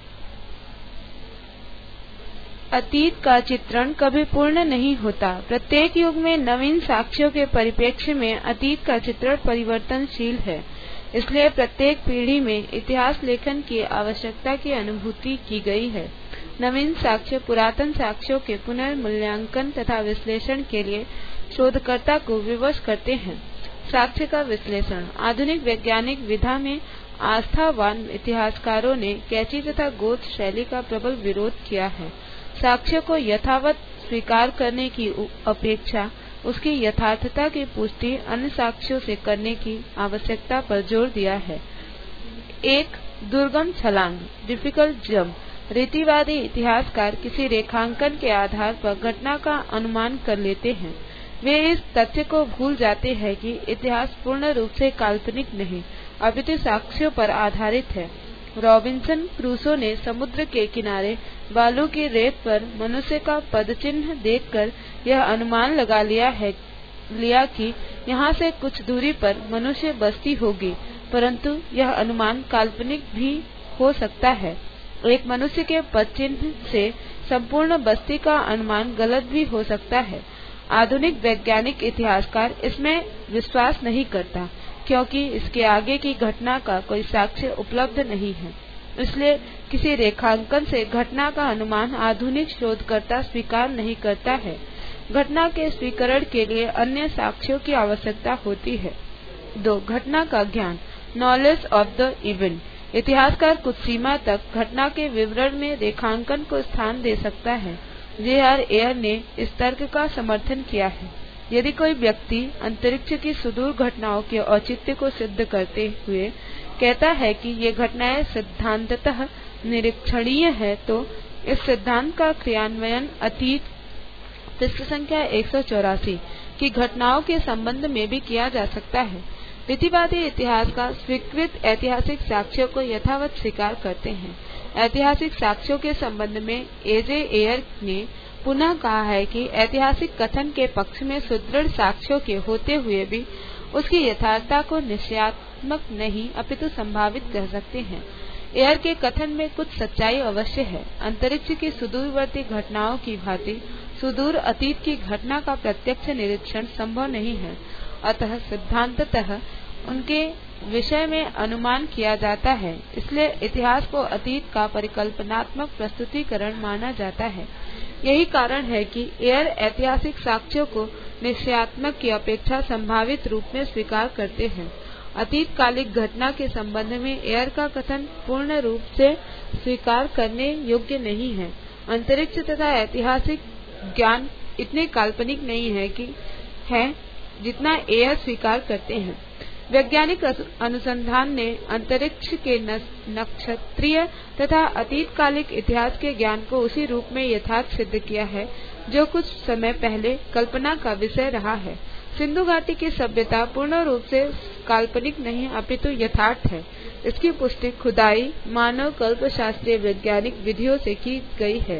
अतीत का चित्रण कभी पूर्ण नहीं होता। प्रत्येक युग में नवीन साक्ष्यों के परिप्रेक्ष्य में अतीत का चित्रण परिवर्तनशील है। इसलिए प्रत्येक पीढ़ी में इतिहास लेखन की आवश्यकता की अनुभूति की गई है। नवीन साक्ष्य पुरातन साक्ष्यों के पुनर्मूल्यांकन तथा विश्लेषण के लिए शोधकर्ता को विवश करते हैं। साक्ष्य का विश्लेषण। आधुनिक वैज्ञानिक विधा में आस्थावान इतिहासकारों ने कैची तथा गोच शैली का प्रबल विरोध किया है। साक्ष्य को यथावत स्वीकार करने की अपेक्षा उसकी यथार्थता की पुष्टि अन्य साक्ष्यों से करने की आवश्यकता पर जोर दिया है। एक दुर्गम छलांग, डिफिकल्ट जंप। रीतिवादी इतिहासकार किसी रेखांकन के आधार पर घटना का अनुमान कर लेते हैं। वे इस तथ्य को भूल जाते हैं कि इतिहास पूर्ण रूप से काल्पनिक नहीं अपितु साक्ष्यों पर आधारित है। रॉबिन्सन क्रूसो ने समुद्र के किनारे बालू की रेत पर मनुष्य का पदचिह्न देखकर यह अनुमान लगा लिया कि यहाँ से कुछ दूरी पर मनुष्य बस्ती होगी, परंतु यह अनुमान काल्पनिक भी हो सकता है। एक मनुष्य के पदचिह्न से संपूर्ण बस्ती का अनुमान गलत भी हो सकता है। आधुनिक वैज्ञानिक इतिहासकार इसमें विश्वास नहीं करता, क्योंकि इसके आगे की घटना का कोई साक्ष्य उपलब्ध नहीं है। इसलिए किसी रेखांकन से घटना का अनुमान आधुनिक शोधकर्ता स्वीकार नहीं करता है। घटना के स्वीकरण के लिए अन्य साक्ष्यों की आवश्यकता होती है। 2. घटना का ज्ञान, नॉलेज ऑफ द इवेंट। इतिहासकार कुछ सीमा तक घटना के विवरण में रेखांकन को स्थान दे सकता है। J.R. एयर ने इस तर्क का समर्थन किया है। यदि कोई व्यक्ति अंतरिक्ष की सुदूर घटनाओं के औचित्य को सिद्ध करते हुए कहता है कि ये घटनाएं सिद्धांततः निरीक्षणीय है, तो इस सिद्धांत का क्रियान्वयन अतीत पृष्ठ संख्या 184 की घटनाओं के संबंध में भी किया जा सकता है। रीतिवादी इतिहासकार स्वीकृत ऐतिहासिक साक्ष्यों को यथावत स्वीकार करते हैं। ऐतिहासिक साक्ष्यों के संबंध में A.J. एयर ने पुनः कहा है कि ऐतिहासिक कथन के पक्ष में सुदृढ़ साक्ष्यों के होते हुए भी उसकी यथार्थता को निश्चयात्मक नहीं अपितु संभावित कह सकते हैं। एयर के कथन में कुछ सच्चाई अवश्य है। अंतरिक्ष की सुदूरवर्ती घटनाओं की भांति सुदूर अतीत की घटना का प्रत्यक्ष निरीक्षण संभव नहीं है, अतः सिद्धांततः उनके विषय में अनुमान किया जाता है। इसलिए इतिहास को अतीत का परिकल्पनात्मक प्रस्तुतिकरण माना जाता है। यही कारण है कि एयर ऐतिहासिक साक्ष्यों को निश्चयात्मक की अपेक्षा संभावित रूप में स्वीकार करते हैं। अतीतकालिक घटना के संबंध में एयर का कथन पूर्ण रूप से स्वीकार करने योग्य नहीं है। अंतरिक्ष तथा ऐतिहासिक ज्ञान इतने काल्पनिक नहीं है जितना एयर स्वीकार करते हैं। वैज्ञानिक अनुसंधान ने अंतरिक्ष के नक्षत्रीय तथा अतीतकालिक इतिहास के ज्ञान को उसी रूप में यथार्थ सिद्ध किया है जो कुछ समय पहले कल्पना का विषय रहा है। सिंधु घाटी की सभ्यता पूर्ण रूप से काल्पनिक नहीं अपितु यथार्थ है। इसकी पुष्टि खुदाई मानव कल्प शास्त्रीय वैज्ञानिक विधियों से की गई है।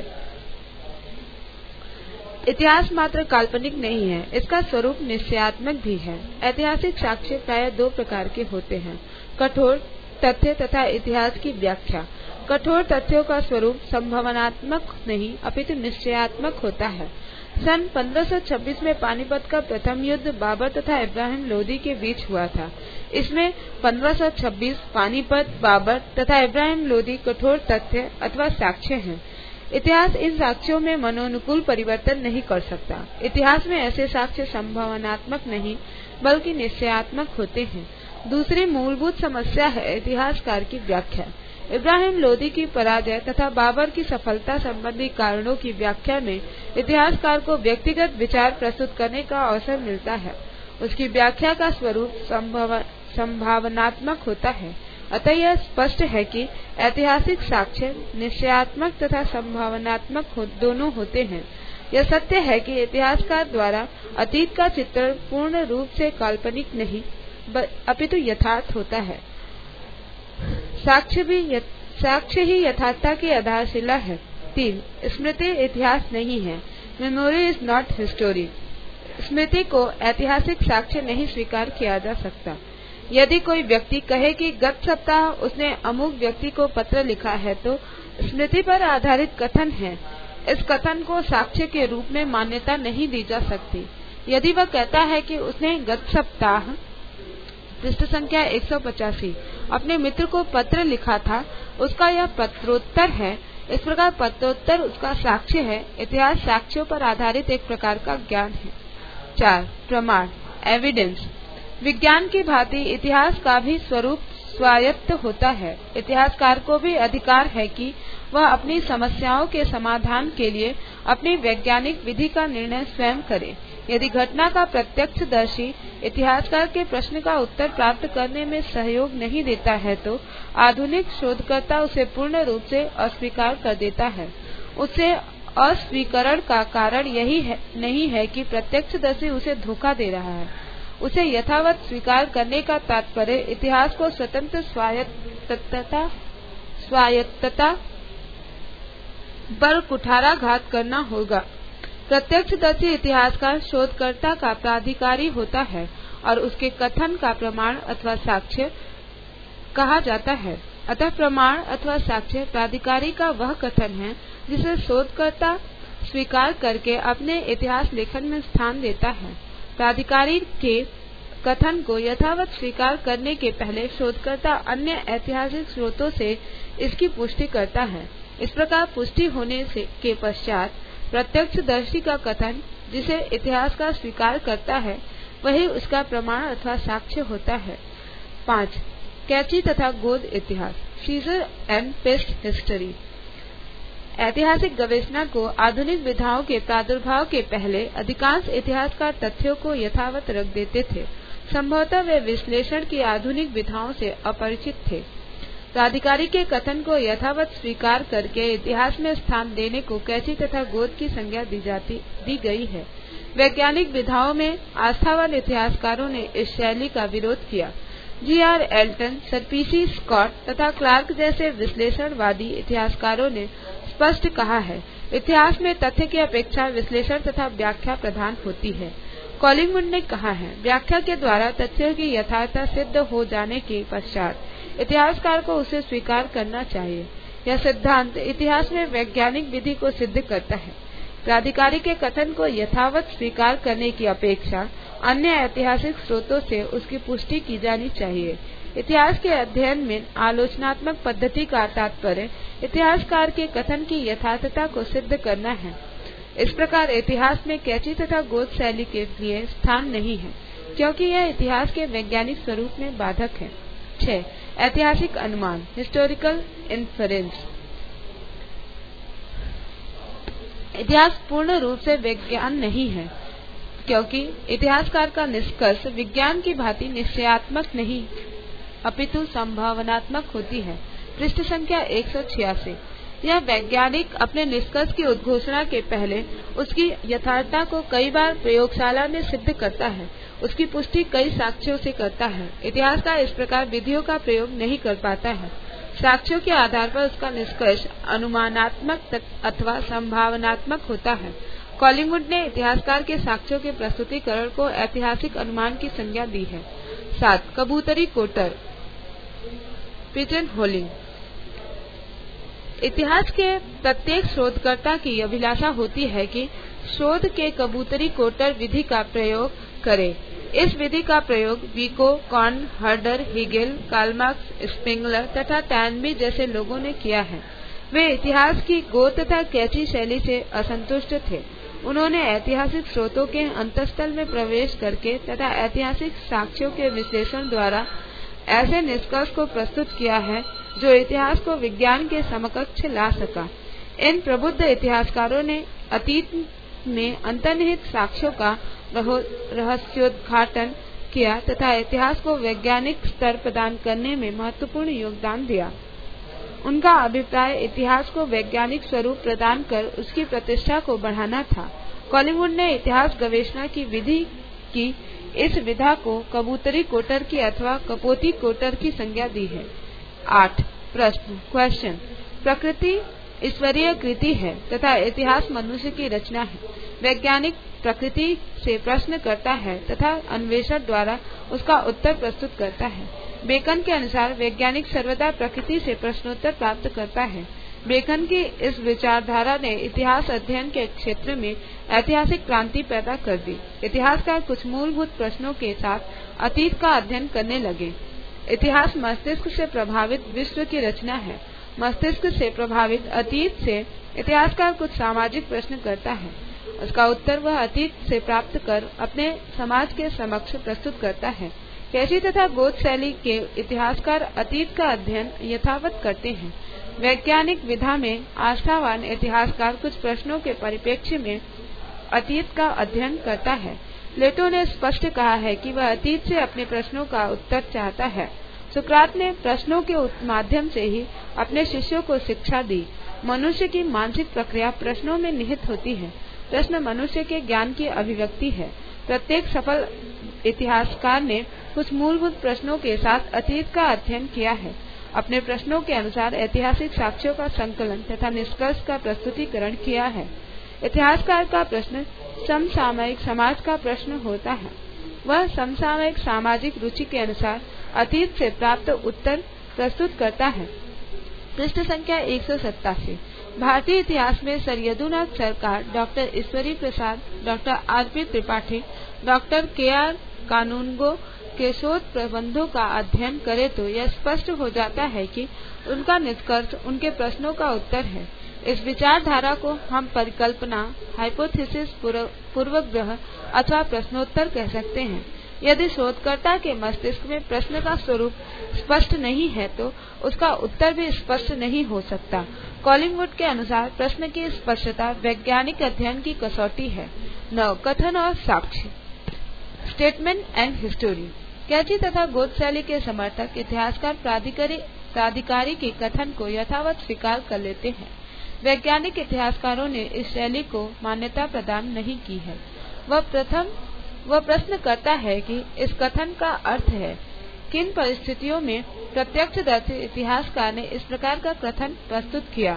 इतिहास मात्र काल्पनिक नहीं है, इसका स्वरूप निश्चयात्मक भी है। ऐतिहासिक साक्ष्य प्राय दो प्रकार के होते हैं, कठोर तथ्य तथा इतिहास की व्याख्या। कठोर तथ्यों का स्वरूप संभावनात्मक नहीं अपितु निश्चयात्मक होता है। सन 1526 में पानीपत का प्रथम युद्ध बाबर तथा इब्राहिम लोदी के बीच हुआ था। इसमें 1526, पानीपत, बाबर तथा इब्राहिम लोदी कठोर तथ्य अथवा साक्ष्य हैं। इतिहास इन साक्ष्यों में मनोनुकूल परिवर्तन नहीं कर सकता। इतिहास में ऐसे साक्ष्य संभावनात्मक नहीं बल्कि निश्चयात्मक होते हैं। दूसरी मूलभूत समस्या है इतिहासकार की व्याख्या। इब्राहिम लोदी की पराजय तथा बाबर की सफलता संबंधी कारणों की व्याख्या में इतिहासकार को व्यक्तिगत विचार प्रस्तुत करने का अवसर मिलता है। उसकी व्याख्या का स्वरूप संभावनात्मक होता है। अतः यह स्पष्ट है कि ऐतिहासिक साक्ष्य निश्चयात्मक तथा संभावनात्मक दोनों होते हैं। यह सत्य है कि इतिहासकार द्वारा अतीत का चित्रण पूर्ण रूप से काल्पनिक नहीं अपितु यथार्थ होता है। साक्ष्य ही यथार्थता की आधारशिला है। 3. स्मृति इतिहास नहीं है। Memory is not history. स्मृति को ऐतिहासिक साक्ष्य नहीं स्वीकार किया जा सकता। यदि कोई व्यक्ति कहे कि गत सप्ताह उसने अमुक व्यक्ति को पत्र लिखा है, तो स्मृति पर आधारित कथन है। इस कथन को साक्ष्य के रूप में मान्यता नहीं दी जा सकती। यदि वह कहता है कि उसने गत सप्ताह पृष्ठ संख्या 185 अपने मित्र को पत्र लिखा था, उसका यह पत्रोत्तर है। इस प्रकार पत्रोत्तर उसका साक्ष्य है। इतिहास साक्ष्यों पर आधारित एक प्रकार का ज्ञान है। 4. प्रमाण, एविडेंस। विज्ञान की भांति इतिहास का भी स्वरूप स्वायत्त होता है। इतिहासकार को भी अधिकार है कि वह अपनी समस्याओं के समाधान के लिए अपनी वैज्ञानिक विधि का निर्णय स्वयं करे। यदि घटना का प्रत्यक्षदर्शी इतिहासकार के प्रश्न का उत्तर प्राप्त करने में सहयोग नहीं देता है तो आधुनिक शोधकर्ता उसे पूर्ण रूप से अस्वीकार कर देता है। उसे अस्वीकरण का कारण नहीं है कि प्रत्यक्षदर्शी उसे धोखा दे रहा है। उसे यथावत स्वीकार करने का तात्पर्य इतिहास को स्वतंत्र स्वायत्तता पर कुठाराघात करना होगा। प्रत्यक्षदर्शी इतिहासकार शोधकर्ता का प्राधिकारी होता है और उसके कथन का प्रमाण अथवा साक्ष्य कहा जाता है। अतः प्रमाण अथवा साक्ष्य प्राधिकारी का वह कथन है जिसे शोधकर्ता स्वीकार करके अपने इतिहास लेखन में स्थान देता है। प्राधिकारी के कथन को यथावत स्वीकार करने के पहले शोधकर्ता अन्य ऐतिहासिक स्रोतों से इसकी पुष्टि करता है। इस प्रकार पुष्टि होने के पश्चात प्रत्यक्षदर्शी का कथन जिसे इतिहासकार स्वीकार करता है वही उसका प्रमाण अथवा साक्ष्य होता है। 5. कैची तथा गोद इतिहास, सीजर एंड पेस्ट हिस्ट्री। ऐतिहासिक गवेषणा को आधुनिक विधाओं के प्रादुर्भाव के पहले अधिकांश इतिहासकार तथ्यों को यथावत रख देते थे। संभवतः वे विश्लेषण की आधुनिक विधाओं से अपरिचित थे। प्राधिकारी के कथन को यथावत स्वीकार करके इतिहास में स्थान देने को कैची तथा गोद की संज्ञा दी गई है। वैज्ञानिक विधाओं में आस्थावान इतिहासकारों ने इस शैली का विरोध किया। G.R. Elton, sir P.C. Scott तथा क्लार्क जैसे विश्लेषणवादी इतिहासकारों ने स्पष्ट कहा है, इतिहास में तथ्य की अपेक्षा विश्लेषण तथा व्याख्या प्रधान होती है। कॉलिंगवुड ने कहा है, व्याख्या के द्वारा तथ्यों की यथार्थता सिद्ध हो जाने के पश्चात इतिहासकार को उसे स्वीकार करना चाहिए। यह सिद्धांत इतिहास में वैज्ञानिक विधि को सिद्ध करता है। प्राधिकारी के कथन को यथावत स्वीकार करने की अपेक्षा अन्य ऐतिहासिक स्रोतों से उसकी पुष्टि की जानी चाहिए। इतिहास के अध्ययन में आलोचनात्मक पद्धति का तात्पर्य इतिहासकार के कथन की यथार्थता को सिद्ध करना है। इस प्रकार इतिहास में कैची तथा गोद शैली के लिए स्थान नहीं है, क्योंकि यह इतिहास के वैज्ञानिक स्वरूप में बाधक है। 6. ऐतिहासिक अनुमान, हिस्टोरिकल इन्फरेंस। इतिहास पूर्ण रूप से विज्ञान नहीं है, क्योंकि इतिहासकार का निष्कर्ष विज्ञान की भांति निश्चयात्मक नहीं अपितु संभावनात्मक होती है। पृष्ठ संख्या 186। यह वैज्ञानिक अपने निष्कर्ष की उद्घोषणा के पहले उसकी यथार्थता को कई बार प्रयोगशाला में सिद्ध करता है। उसकी पुष्टि कई साक्ष्यों से करता है। इतिहासकार इस प्रकार विधियों का प्रयोग नहीं कर पाता है। साक्ष्यों के आधार पर उसका निष्कर्ष अनुमानात्मक अथवा संभावनात्मक होता है। कॉलिंगवुड ने इतिहासकार के साक्ष्यों के प्रस्तुतिकरण को ऐतिहासिक अनुमान की संज्ञा दी है। 7. कबूतरी कोटर, पिजन होलिंग। इतिहास के प्रत्येक शोधकर्ता की अभिलाषा होती है कि शोध के कबूतरी कोटर विधि का प्रयोग करे। इस विधि का प्रयोग विको, कॉर्न, हर्डर, हिगेल, कार्लमार्क्स, स्पिंगलर तथा टैनबी जैसे लोगों ने किया है। वे इतिहास की गोद तथा कैची शैली से असंतुष्ट थे। उन्होंने ऐतिहासिक स्रोतों के अंतःस्थल में प्रवेश करके तथा ऐतिहासिक साक्ष्यों के विश्लेषण द्वारा ऐसे निष्कर्ष को प्रस्तुत किया है जो इतिहास को विज्ञान के समकक्ष ला सका। इन प्रबुद्ध इतिहासकारों ने अतीत में अंतर्निहित साक्ष्यों का रहस्योद्घाटन किया तथा इतिहास को वैज्ञानिक स्तर प्रदान करने में महत्वपूर्ण योगदान दिया। उनका अभिप्राय इतिहास को वैज्ञानिक स्वरूप प्रदान कर उसकी प्रतिष्ठा को बढ़ाना था। कॉलिंगवुड ने इतिहास गवेषणा की विधि की इस विधा को कबूतरी कोटर की अथवा कपोती कोटर की संज्ञा दी है। 8. प्रश्न, क्वेश्चन। प्रकृति ईश्वरीय कृति है तथा इतिहास मनुष्य की रचना है। वैज्ञानिक प्रकृति से प्रश्न करता है तथा अन्वेषण द्वारा उसका उत्तर प्रस्तुत करता है। बेकन के अनुसार वैज्ञानिक सर्वदा प्रकृति से प्रश्नोत्तर प्राप्त करता है। बेकन की इस विचारधारा ने इतिहास अध्ययन के क्षेत्र में ऐतिहासिक क्रांति पैदा कर दी। इतिहासकार कुछ मूलभूत प्रश्नों के साथ अतीत का अध्ययन करने लगे। इतिहास मस्तिष्क से प्रभावित विश्व की रचना है। मस्तिष्क से प्रभावित अतीत से इतिहासकार कुछ सामाजिक प्रश्न करता है। उसका उत्तर वह अतीत से प्राप्त कर अपने समाज के समक्ष प्रस्तुत करता है। कैची तथा गोद शैली के इतिहासकार अतीत का अध्ययन यथावत करते हैं। वैज्ञानिक विधा में आस्थावान इतिहासकार कुछ प्रश्नों के परिप्रेक्ष्य में अतीत का अध्ययन करता है। प्लेटो ने स्पष्ट कहा है कि वह अतीत से अपने प्रश्नों का उत्तर चाहता है। सुकरात ने प्रश्नों के माध्यम से ही अपने शिष्यों को शिक्षा दी। मनुष्य की मानसिक प्रक्रिया प्रश्नों में निहित होती है। प्रश्न मनुष्य के ज्ञान की अभिव्यक्ति है। प्रत्येक सफल इतिहासकार ने कुछ मूलभूत प्रश्नों के साथ अतीत का अध्ययन किया है। अपने प्रश्नों के अनुसार ऐतिहासिक साक्ष्यों का संकलन तथा निष्कर्ष का प्रस्तुतिकरण किया है। इतिहासकार का प्रश्न समसामयिक समाज का प्रश्न होता है। वह समसामयिक सामाजिक रुचि के अनुसार अतीत से प्राप्त उत्तर प्रस्तुत करता है। पृष्ठ संख्या 187। भारतीय इतिहास में sir Yadunath Sarkar, doctor Ishwari Prasad, doctor R P. Tripathi, doctor K R. Kanungo के शोध प्रबंधों का अध्ययन करें तो यह स्पष्ट हो जाता है कि उनका निष्कर्ष उनके प्रश्नों का उत्तर है। इस विचारधारा को हम परिकल्पना, हाइपोथेसिस, पूर्वग्रह अथवा प्रश्नोत्तर कह सकते हैं। यदि शोधकर्ता के मस्तिष्क में प्रश्न का स्वरूप स्पष्ट नहीं है तो उसका उत्तर भी स्पष्ट नहीं हो सकता। कॉलिंगवुड के अनुसार प्रश्न की स्पष्टता वैज्ञानिक अध्ययन की कसौटी है। 9. कथन और साक्ष्य, स्टेटमेंट एंड हिस्टोरी। कैची तथा गोद शैली के समर्थक इतिहासकार प्राधिकारी के कथन को यथावत स्वीकार कर लेते हैं। वैज्ञानिक इतिहासकारों ने इस शैली को मान्यता प्रदान नहीं की है। वह प्रश्न करता है कि इस कथन का अर्थ है किन परिस्थितियों में प्रत्यक्षदर्शी इतिहासकार ने इस प्रकार का कथन प्रस्तुत किया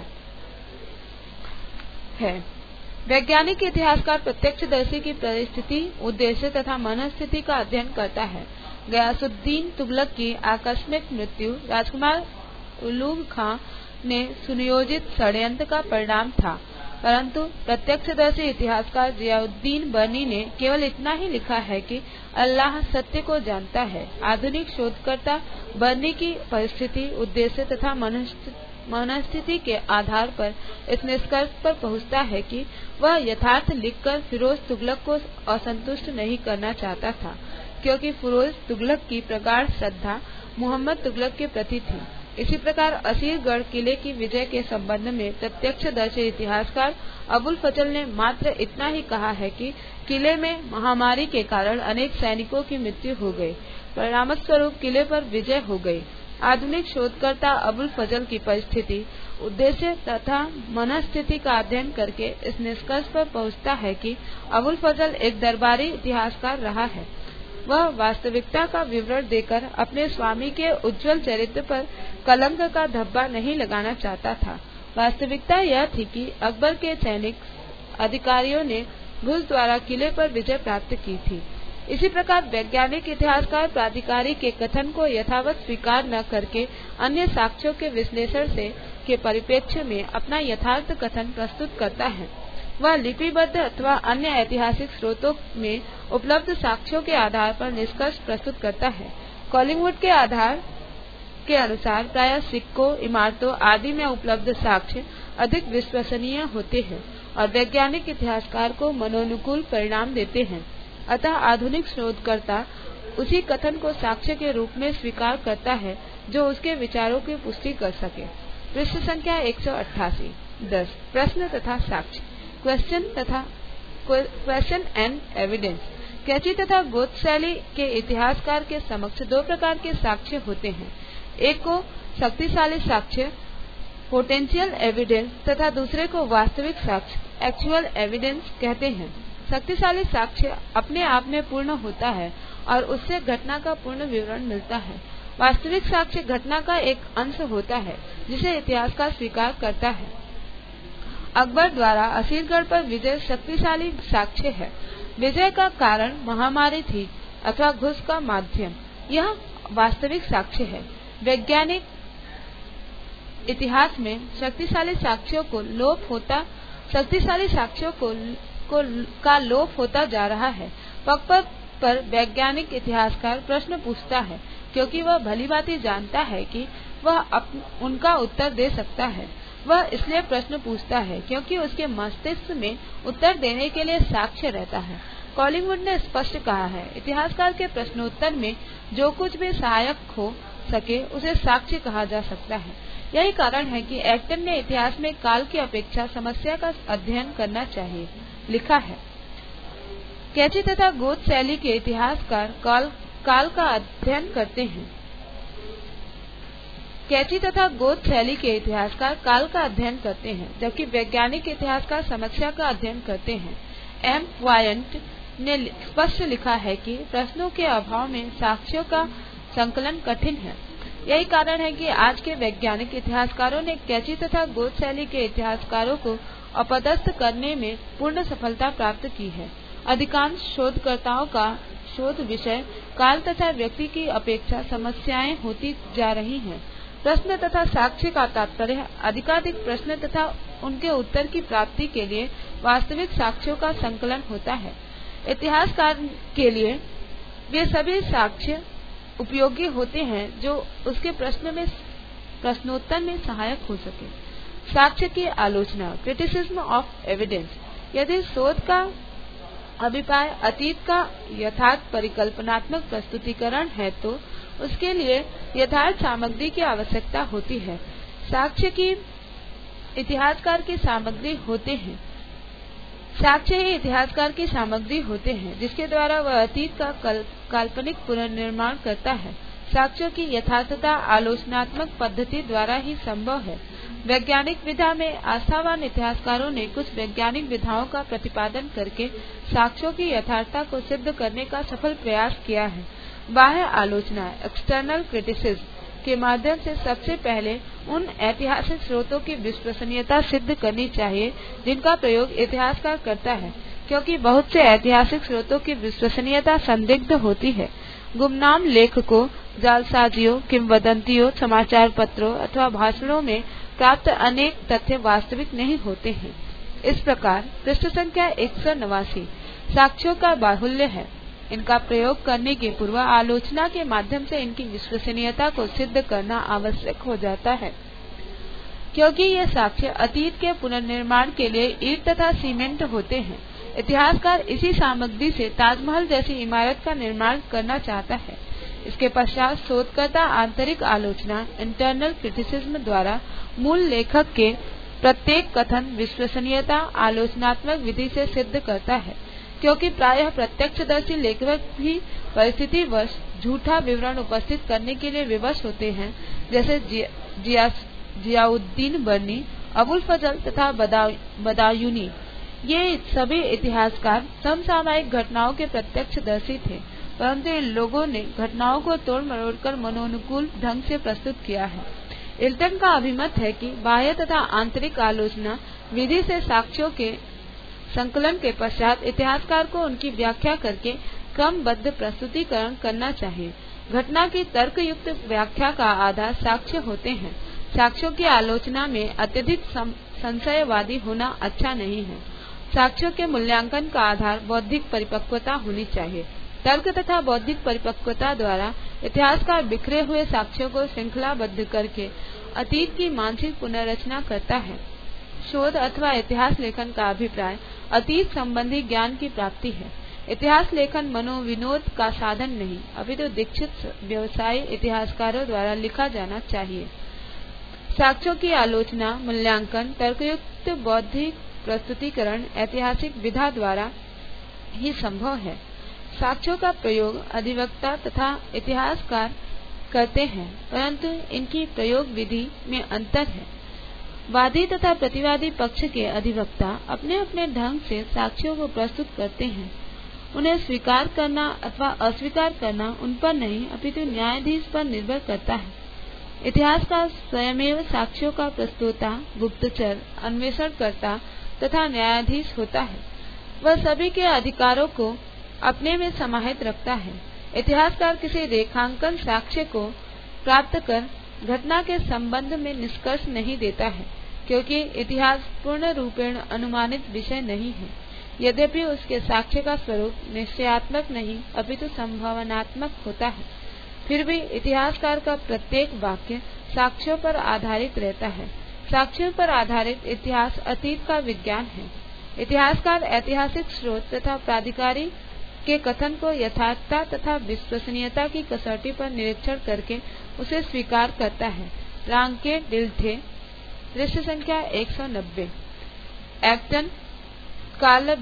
है। वैज्ञानिक इतिहासकार प्रत्यक्षदर्शी की परिस्थिति, उद्देश्य तथा मनस्थिति का अध्ययन करता है। गयासुद्दीन तुगलक की आकस्मिक मृत्यु राजकुमार उलूग खां ने सुनियोजित षड्यंत्र का परिणाम था, परंतु प्रत्यक्षदर्शी इतिहासकार जियाउद्दीन बर्नी ने केवल इतना ही लिखा है कि अल्लाह सत्य को जानता है। आधुनिक शोधकर्ता बर्नी की परिस्थिति, उद्देश्य तथा मनस्थिति के आधार पर इस निष्कर्ष पर पहुंचता है कि वह यथार्थ लिखकर फिरोज तुगलक को असंतुष्ट नहीं करना चाहता था, क्योंकि फिरोज तुगलक की प्रगाढ़ श्रद्धा मोहम्मद तुगलक के प्रति थी। इसी प्रकार असीरगढ़ किले की विजय के संबंध में प्रत्यक्षदर्शी इतिहासकार अबुल फजल ने मात्र इतना ही कहा है कि किले में महामारी के कारण अनेक सैनिकों की मृत्यु हो गई, परिणामस्वरूप किले पर विजय हो गई। आधुनिक शोधकर्ता अबुल फजल की परिस्थिति, उद्देश्य तथा मनस्थिति का अध्ययन करके इस निष्कर्ष पर पहुंचता है कि अबुल फजल एक दरबारी इतिहासकार रहा है। वह वास्तविकता का विवरण देकर अपने स्वामी के उज्जवल चरित्र पर कलंक का धब्बा नहीं लगाना चाहता था। वास्तविकता यह थी कि अकबर के सैनिक अधिकारियों ने घुस द्वारा किले पर विजय प्राप्त की थी। इसी प्रकार वैज्ञानिक इतिहासकार प्राधिकारी के कथन को यथावत स्वीकार न करके अन्य साक्ष्यों के विश्लेषण के परिप्रेक्ष्य में अपना यथार्थ कथन प्रस्तुत करता है। वह लिपिबद्ध अथवा अन्य ऐतिहासिक स्रोतों में उपलब्ध साक्ष्यों के आधार पर निष्कर्ष प्रस्तुत करता है। कॉलिंगवुड के अनुसार प्रायः सिक्कों, इमारतों आदि में उपलब्ध साक्ष्य अधिक विश्वसनीय होते हैं और वैज्ञानिक इतिहासकार को मनोनुकूल परिणाम देते हैं। अतः आधुनिक शोधकर्ता उसी कथन को साक्ष्य के रूप में स्वीकार करता है जो उसके विचारों की पुष्टि कर सके। पृष्ठ संख्या 188। 10. प्रश्न तथा साक्ष्य, क्वेश्चन एंड एविडेंस। कैची तथा गोद शैली के इतिहासकार के समक्ष दो प्रकार के साक्ष्य होते हैं। एक को शक्तिशाली साक्ष्य, पोटेंशियल एविडेंस, तथा दूसरे को वास्तविक साक्ष्य, एक्चुअल एविडेंस कहते हैं। शक्तिशाली साक्ष्य अपने आप में पूर्ण होता है और उससे घटना का पूर्ण विवरण मिलता है। वास्तविक साक्ष्य घटना का एक अंश होता है जिसे इतिहासकार स्वीकार करता है। अकबर द्वारा असीरगढ़ पर विजय शक्तिशाली साक्ष्य है। विजय का कारण महामारी थी अथवा घुस का माध्यम, यह वास्तविक साक्ष्य है। वैज्ञानिक इतिहास में शक्तिशाली साक्ष्यों का लोप होता जा रहा है। पग पर वैज्ञानिक इतिहासकार प्रश्न पूछता है क्योंकि वह भलीभांति जानता है कि वह उनका उत्तर दे सकता है। वह इसलिए प्रश्न पूछता है क्योंकि उसके मस्तिष्क में उत्तर देने के लिए साक्ष्य रहता है। कॉलिंगवुड ने स्पष्ट कहा है, इतिहासकार के प्रश्नोत्तर में जो कुछ भी सहायक हो सके उसे साक्ष्य कहा जा सकता है। यही कारण है कि एक्टन ने इतिहास में काल की अपेक्षा समस्या का अध्ययन करना चाहिए। लिखा है, कैची तथा गोथ शैली के इतिहासकार काल का अध्ययन करते हैं। कैची तथा गोथ शैली के इतिहासकार काल का अध्ययन करते हैं, जबकि वैज्ञानिक इतिहासकार समस्या का अध्ययन करते हैं। एम. वायंट ने स्पष्ट लिखा है कि प्रश्नों के अभाव में साक्ष्यों का संकलन कठिन है। यही कारण है कि आज के वैज्ञानिक इतिहासकारों ने कैची तथा गोथ शैली के इतिहासकारों को अपदस्थ करने में पूर्ण सफलता प्राप्त की है। अधिकांश शोधकर्ताओं का शोध विषय काल तथा व्यक्ति की अपेक्षा समस्याएं होती जा रही हैं। प्रश्न तथा साक्ष्य का तात्पर्य अधिकाधिक प्रश्न तथा उनके उत्तर की प्राप्ति के लिए वास्तविक साक्ष्यों का संकलन होता है। इतिहासकार के लिए वे सभी साक्ष्य उपयोगी होते हैं जो उसके प्रश्नोत्तर में सहायक हो सके। साक्ष्य की आलोचना, क्रिटिसिज्म ऑफ एविडेंस। यदि शोध का अभिप्राय अतीत का यथार्थ परिकल्पनात्मक प्रस्तुतिकरण है तो उसके लिए यथार्थ सामग्री की आवश्यकता होती है। साक्ष्य की इतिहासकार की सामग्री होते हैं। साक्ष्य ही इतिहासकार की सामग्री होते हैं जिसके द्वारा वह अतीत का काल्पनिक पुनर्निर्माण करता है। साक्ष्यों की यथार्थता आलोचनात्मक पद्धति द्वारा ही संभव है। वैज्ञानिक विधा में आस्थावान इतिहासकारों ने कुछ वैज्ञानिक विधाओं का प्रतिपादन करके साक्ष्यों की यथार्थता को सिद्ध करने का सफल प्रयास किया है। बाह्य आलोचना, एक्सटर्नल क्रिटिसिज्म के माध्यम से सबसे पहले उन ऐतिहासिक स्रोतों की विश्वसनीयता सिद्ध करनी चाहिए जिनका प्रयोग इतिहासकार करता है, क्योंकि बहुत से ऐतिहासिक स्रोतों की विश्वसनीयता संदिग्ध होती है। गुमनाम लेखकों, जालसाजियों, किंवदंतियों, समाचार पत्रों अथवा भाषणों में प्राप्त अनेक तथ्य वास्तविक नहीं होते हैं। इस प्रकार पृष्ठ संख्या 189 साक्ष्यों का बाहुल्य है। इनका प्रयोग करने की पूर्व आलोचना के माध्यम से इनकी विश्वसनीयता को सिद्ध करना आवश्यक हो जाता है, क्योंकि ये साक्ष्य अतीत के पुनर्निर्माण के लिए ईंट तथा सीमेंट होते हैं। इतिहासकार इसी सामग्री से ताजमहल जैसी इमारत का निर्माण करना चाहता है। इसके पश्चात शोधकर्ता आंतरिक आलोचना, इंटरनल क्रिटिसिज्म द्वारा मूल लेखक के प्रत्येक कथन विश्वसनीयता आलोचनात्मक विधि से सिद्ध करता है, क्योंकि प्रायः प्रत्यक्षदर्शी लेखक भी परिस्थितिवश झूठा विवरण उपस्थित करने के लिए विवश होते हैं, जैसे जियाउद्दीन बर्नी, अबुल फजल तथा बदायूनी। ये सभी इतिहासकार समसामयिक घटनाओं के प्रत्यक्षदर्शी थे, परंतु इन लोगों ने घटनाओं को तोड़ मरोड़ कर मनोनुकूल ढंग से प्रस्तुत किया है। इल्टन का अभिमत है कि बाह्य तथा आंतरिक आलोचना विधि से साक्ष्यों के संकलन के पश्चात इतिहासकार को उनकी व्याख्या करके क्रमबद्ध प्रस्तुतिकरण करना चाहिए। घटना की तर्कयुक्त व्याख्या का आधार साक्ष्य होते हैं। साक्ष्यों की आलोचना में अत्यधिक संशयवादी होना अच्छा नहीं है। साक्ष्यों के मूल्यांकन का आधार बौद्धिक परिपक्वता होनी चाहिए। तर्क तथा बौद्धिक परिपक्वता द्वारा इतिहासकार बिखरे हुए साक्ष्यों को श्रृंखलाबद्ध करके अतीत की मानसिक पुनर्रचना करता है। शोध अथवा इतिहास लेखन का अभिप्राय अतीत संबंधी ज्ञान की प्राप्ति है। इतिहास लेखन मनोविनोद का साधन नहीं, अपितु दीक्षित व्यवसायी इतिहासकारों द्वारा लिखा जाना चाहिए। साक्ष्यों की आलोचना, मूल्यांकन, तर्कयुक्त बौद्धिक प्रस्तुतिकरण ऐतिहासिक विधा द्वारा ही संभव है। साक्ष्यों का प्रयोग अधिवक्ता तथा इतिहासकार करते हैं, परंतु इनकी प्रयोग विधि में अंतर है। वादी तथा प्रतिवादी पक्ष के अधिवक्ता अपने अपने ढंग से साक्ष्यों को प्रस्तुत करते हैं। उन्हें स्वीकार करना अथवा अस्वीकार करना उन पर नहीं, अपितु न्यायाधीश पर निर्भर करता है। इतिहासकार स्वयमेव साक्ष्यों का प्रस्तोता, गुप्तचर, अन्वेषणकर्ता तथा न्यायाधीश होता है। वह सभी के अधिकारों को अपने में समाहित रखता है। इतिहासकार किसी रेखांकन साक्ष्य को प्राप्त कर घटना के संबंध में निष्कर्ष नहीं देता है, क्योंकि इतिहास पूर्ण रूपेण अनुमानित विषय नहीं है। यद्यपि उसके साक्ष्य का स्वरूप निश्चयात्मक नहीं अपितु संभावनात्मक होता है, फिर भी इतिहासकार का प्रत्येक वाक्य साक्ष्यों पर आधारित रहता है। साक्ष्यों पर आधारित इतिहास अतीत का विज्ञान है। इतिहासकार ऐतिहासिक स्रोत तथा प्राधिकारी के कथन को यथार्थता तथा विश्वसनीयता की कसौटी पर निरीक्षण करके उसे स्वीकार करता है। रांके डिल्थे, पृष्ठ संख्या 190। एक्टन, कार्ल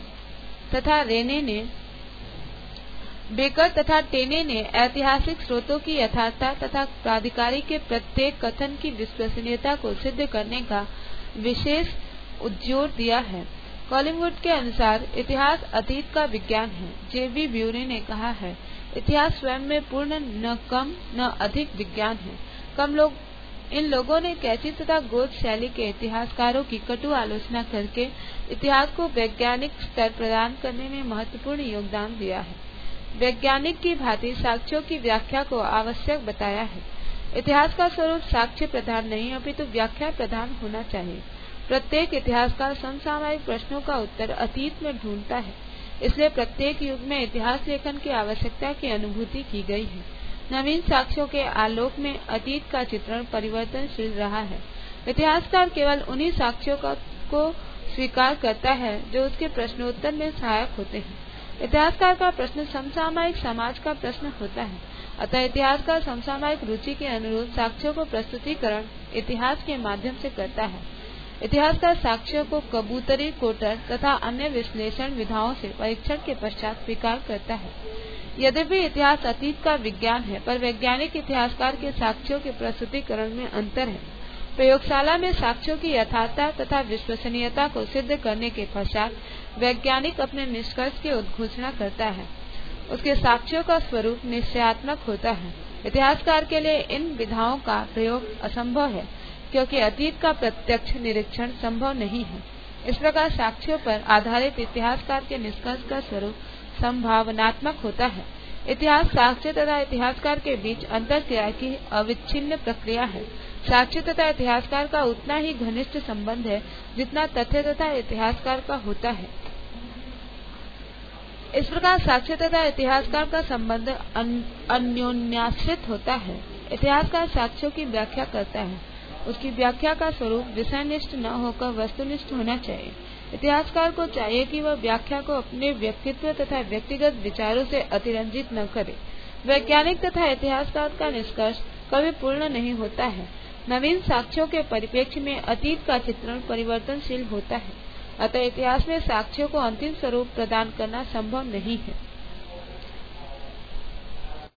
बेकर तथा टेने ने ऐतिहासिक स्रोतों की यथार्थता तथा प्राधिकारी के प्रत्येक कथन की विश्वसनीयता को सिद्ध करने का विशेष जोर दिया है। कॉलिंगवुड के अनुसार इतिहास अतीत का विज्ञान है। जे.बी. ब्यूरे ने कहा है, इतिहास स्वयं में पूर्ण न कम न अधिक विज्ञान है। इन लोगों ने कैची तथा गोद शैली के इतिहासकारों की कटु आलोचना करके इतिहास को वैज्ञानिक स्तर प्रदान करने में महत्वपूर्ण योगदान दिया है। वैज्ञानिक की भांति साक्ष्यों की व्याख्या को आवश्यक बताया है। इतिहास का स्वरूप साक्ष्य प्रधान नहीं अपितु व्याख्या प्रधान होना चाहिए। प्रत्येक इतिहासकार समसामयिक प्रश्नों का उत्तर अतीत में ढूंढता है, इसलिए प्रत्येक युग में इतिहास लेखन की आवश्यकता की अनुभूति की गई है। नवीन साक्ष्यों के आलोक में अतीत का चित्रण परिवर्तनशील रहा है। इतिहासकार केवल उन्हीं साक्ष्यों को स्वीकार करता है जो उसके प्रश्नोत्तर में सहायक होते हैं। इतिहासकार का प्रश्न समसामयिक समाज का प्रश्न होता है, अतः इतिहासकार समसामयिक रुचि के अनुरूप साक्ष्यों को प्रस्तुतिकरण इतिहास के माध्यम से करता है। इतिहासकार साक्ष्यों को कबूतरी, कोटर तथा अन्य विश्लेषण विधाओं से परीक्षण के पश्चात स्वीकार करता है। यद्यपि इतिहास अतीत का विज्ञान है, पर वैज्ञानिक इतिहासकार के साक्ष्यों के प्रस्तुतिकरण में अंतर है। प्रयोगशाला में साक्ष्यों की यथार्थता तथा विश्वसनीयता को सिद्ध करने के पश्चात वैज्ञानिक अपने निष्कर्ष की उद्घोषणा करता है। उसके साक्ष्यों का स्वरूप निश्चयात्मक होता है। इतिहासकार के लिए इन विधाओं का प्रयोग असंभव है, क्योंकि अतीत का प्रत्यक्ष निरीक्षण संभव नहीं है। इस प्रकार साक्ष्यों पर आधारित इतिहासकार के निष्कर्ष का स्वरूप संभावनात्मक होता है। इतिहास साक्ष्य तथा इतिहासकार के बीच अंतरक्रिया की अविच्छिन्न प्रक्रिया है। साक्ष्य तथा इतिहासकार का उतना ही घनिष्ठ संबंध है जितना तथ्य तथा इतिहासकार का होता है। इस प्रकार साक्ष्य तथा इतिहासकार का संबंध अन्योन्याश्रित होता है। इतिहासकार साक्ष्यों की व्याख्या करता है। उसकी व्याख्या का स्वरूप विषयनिष्ठ न होकर वस्तुनिष्ठ होना चाहिए। इतिहासकार को चाहिए कि वह व्याख्या को अपने व्यक्तित्व तथा व्यक्तिगत विचारों से अतिरंजित न करे। वैज्ञानिक तथा इतिहासकार का निष्कर्ष कभी पूर्ण नहीं होता है। नवीन साक्ष्यों के परिप्रेक्ष्य में अतीत का चित्रण परिवर्तनशील होता है, अतः इतिहास में साक्ष्यों को अंतिम स्वरूप प्रदान करना संभव नहीं है।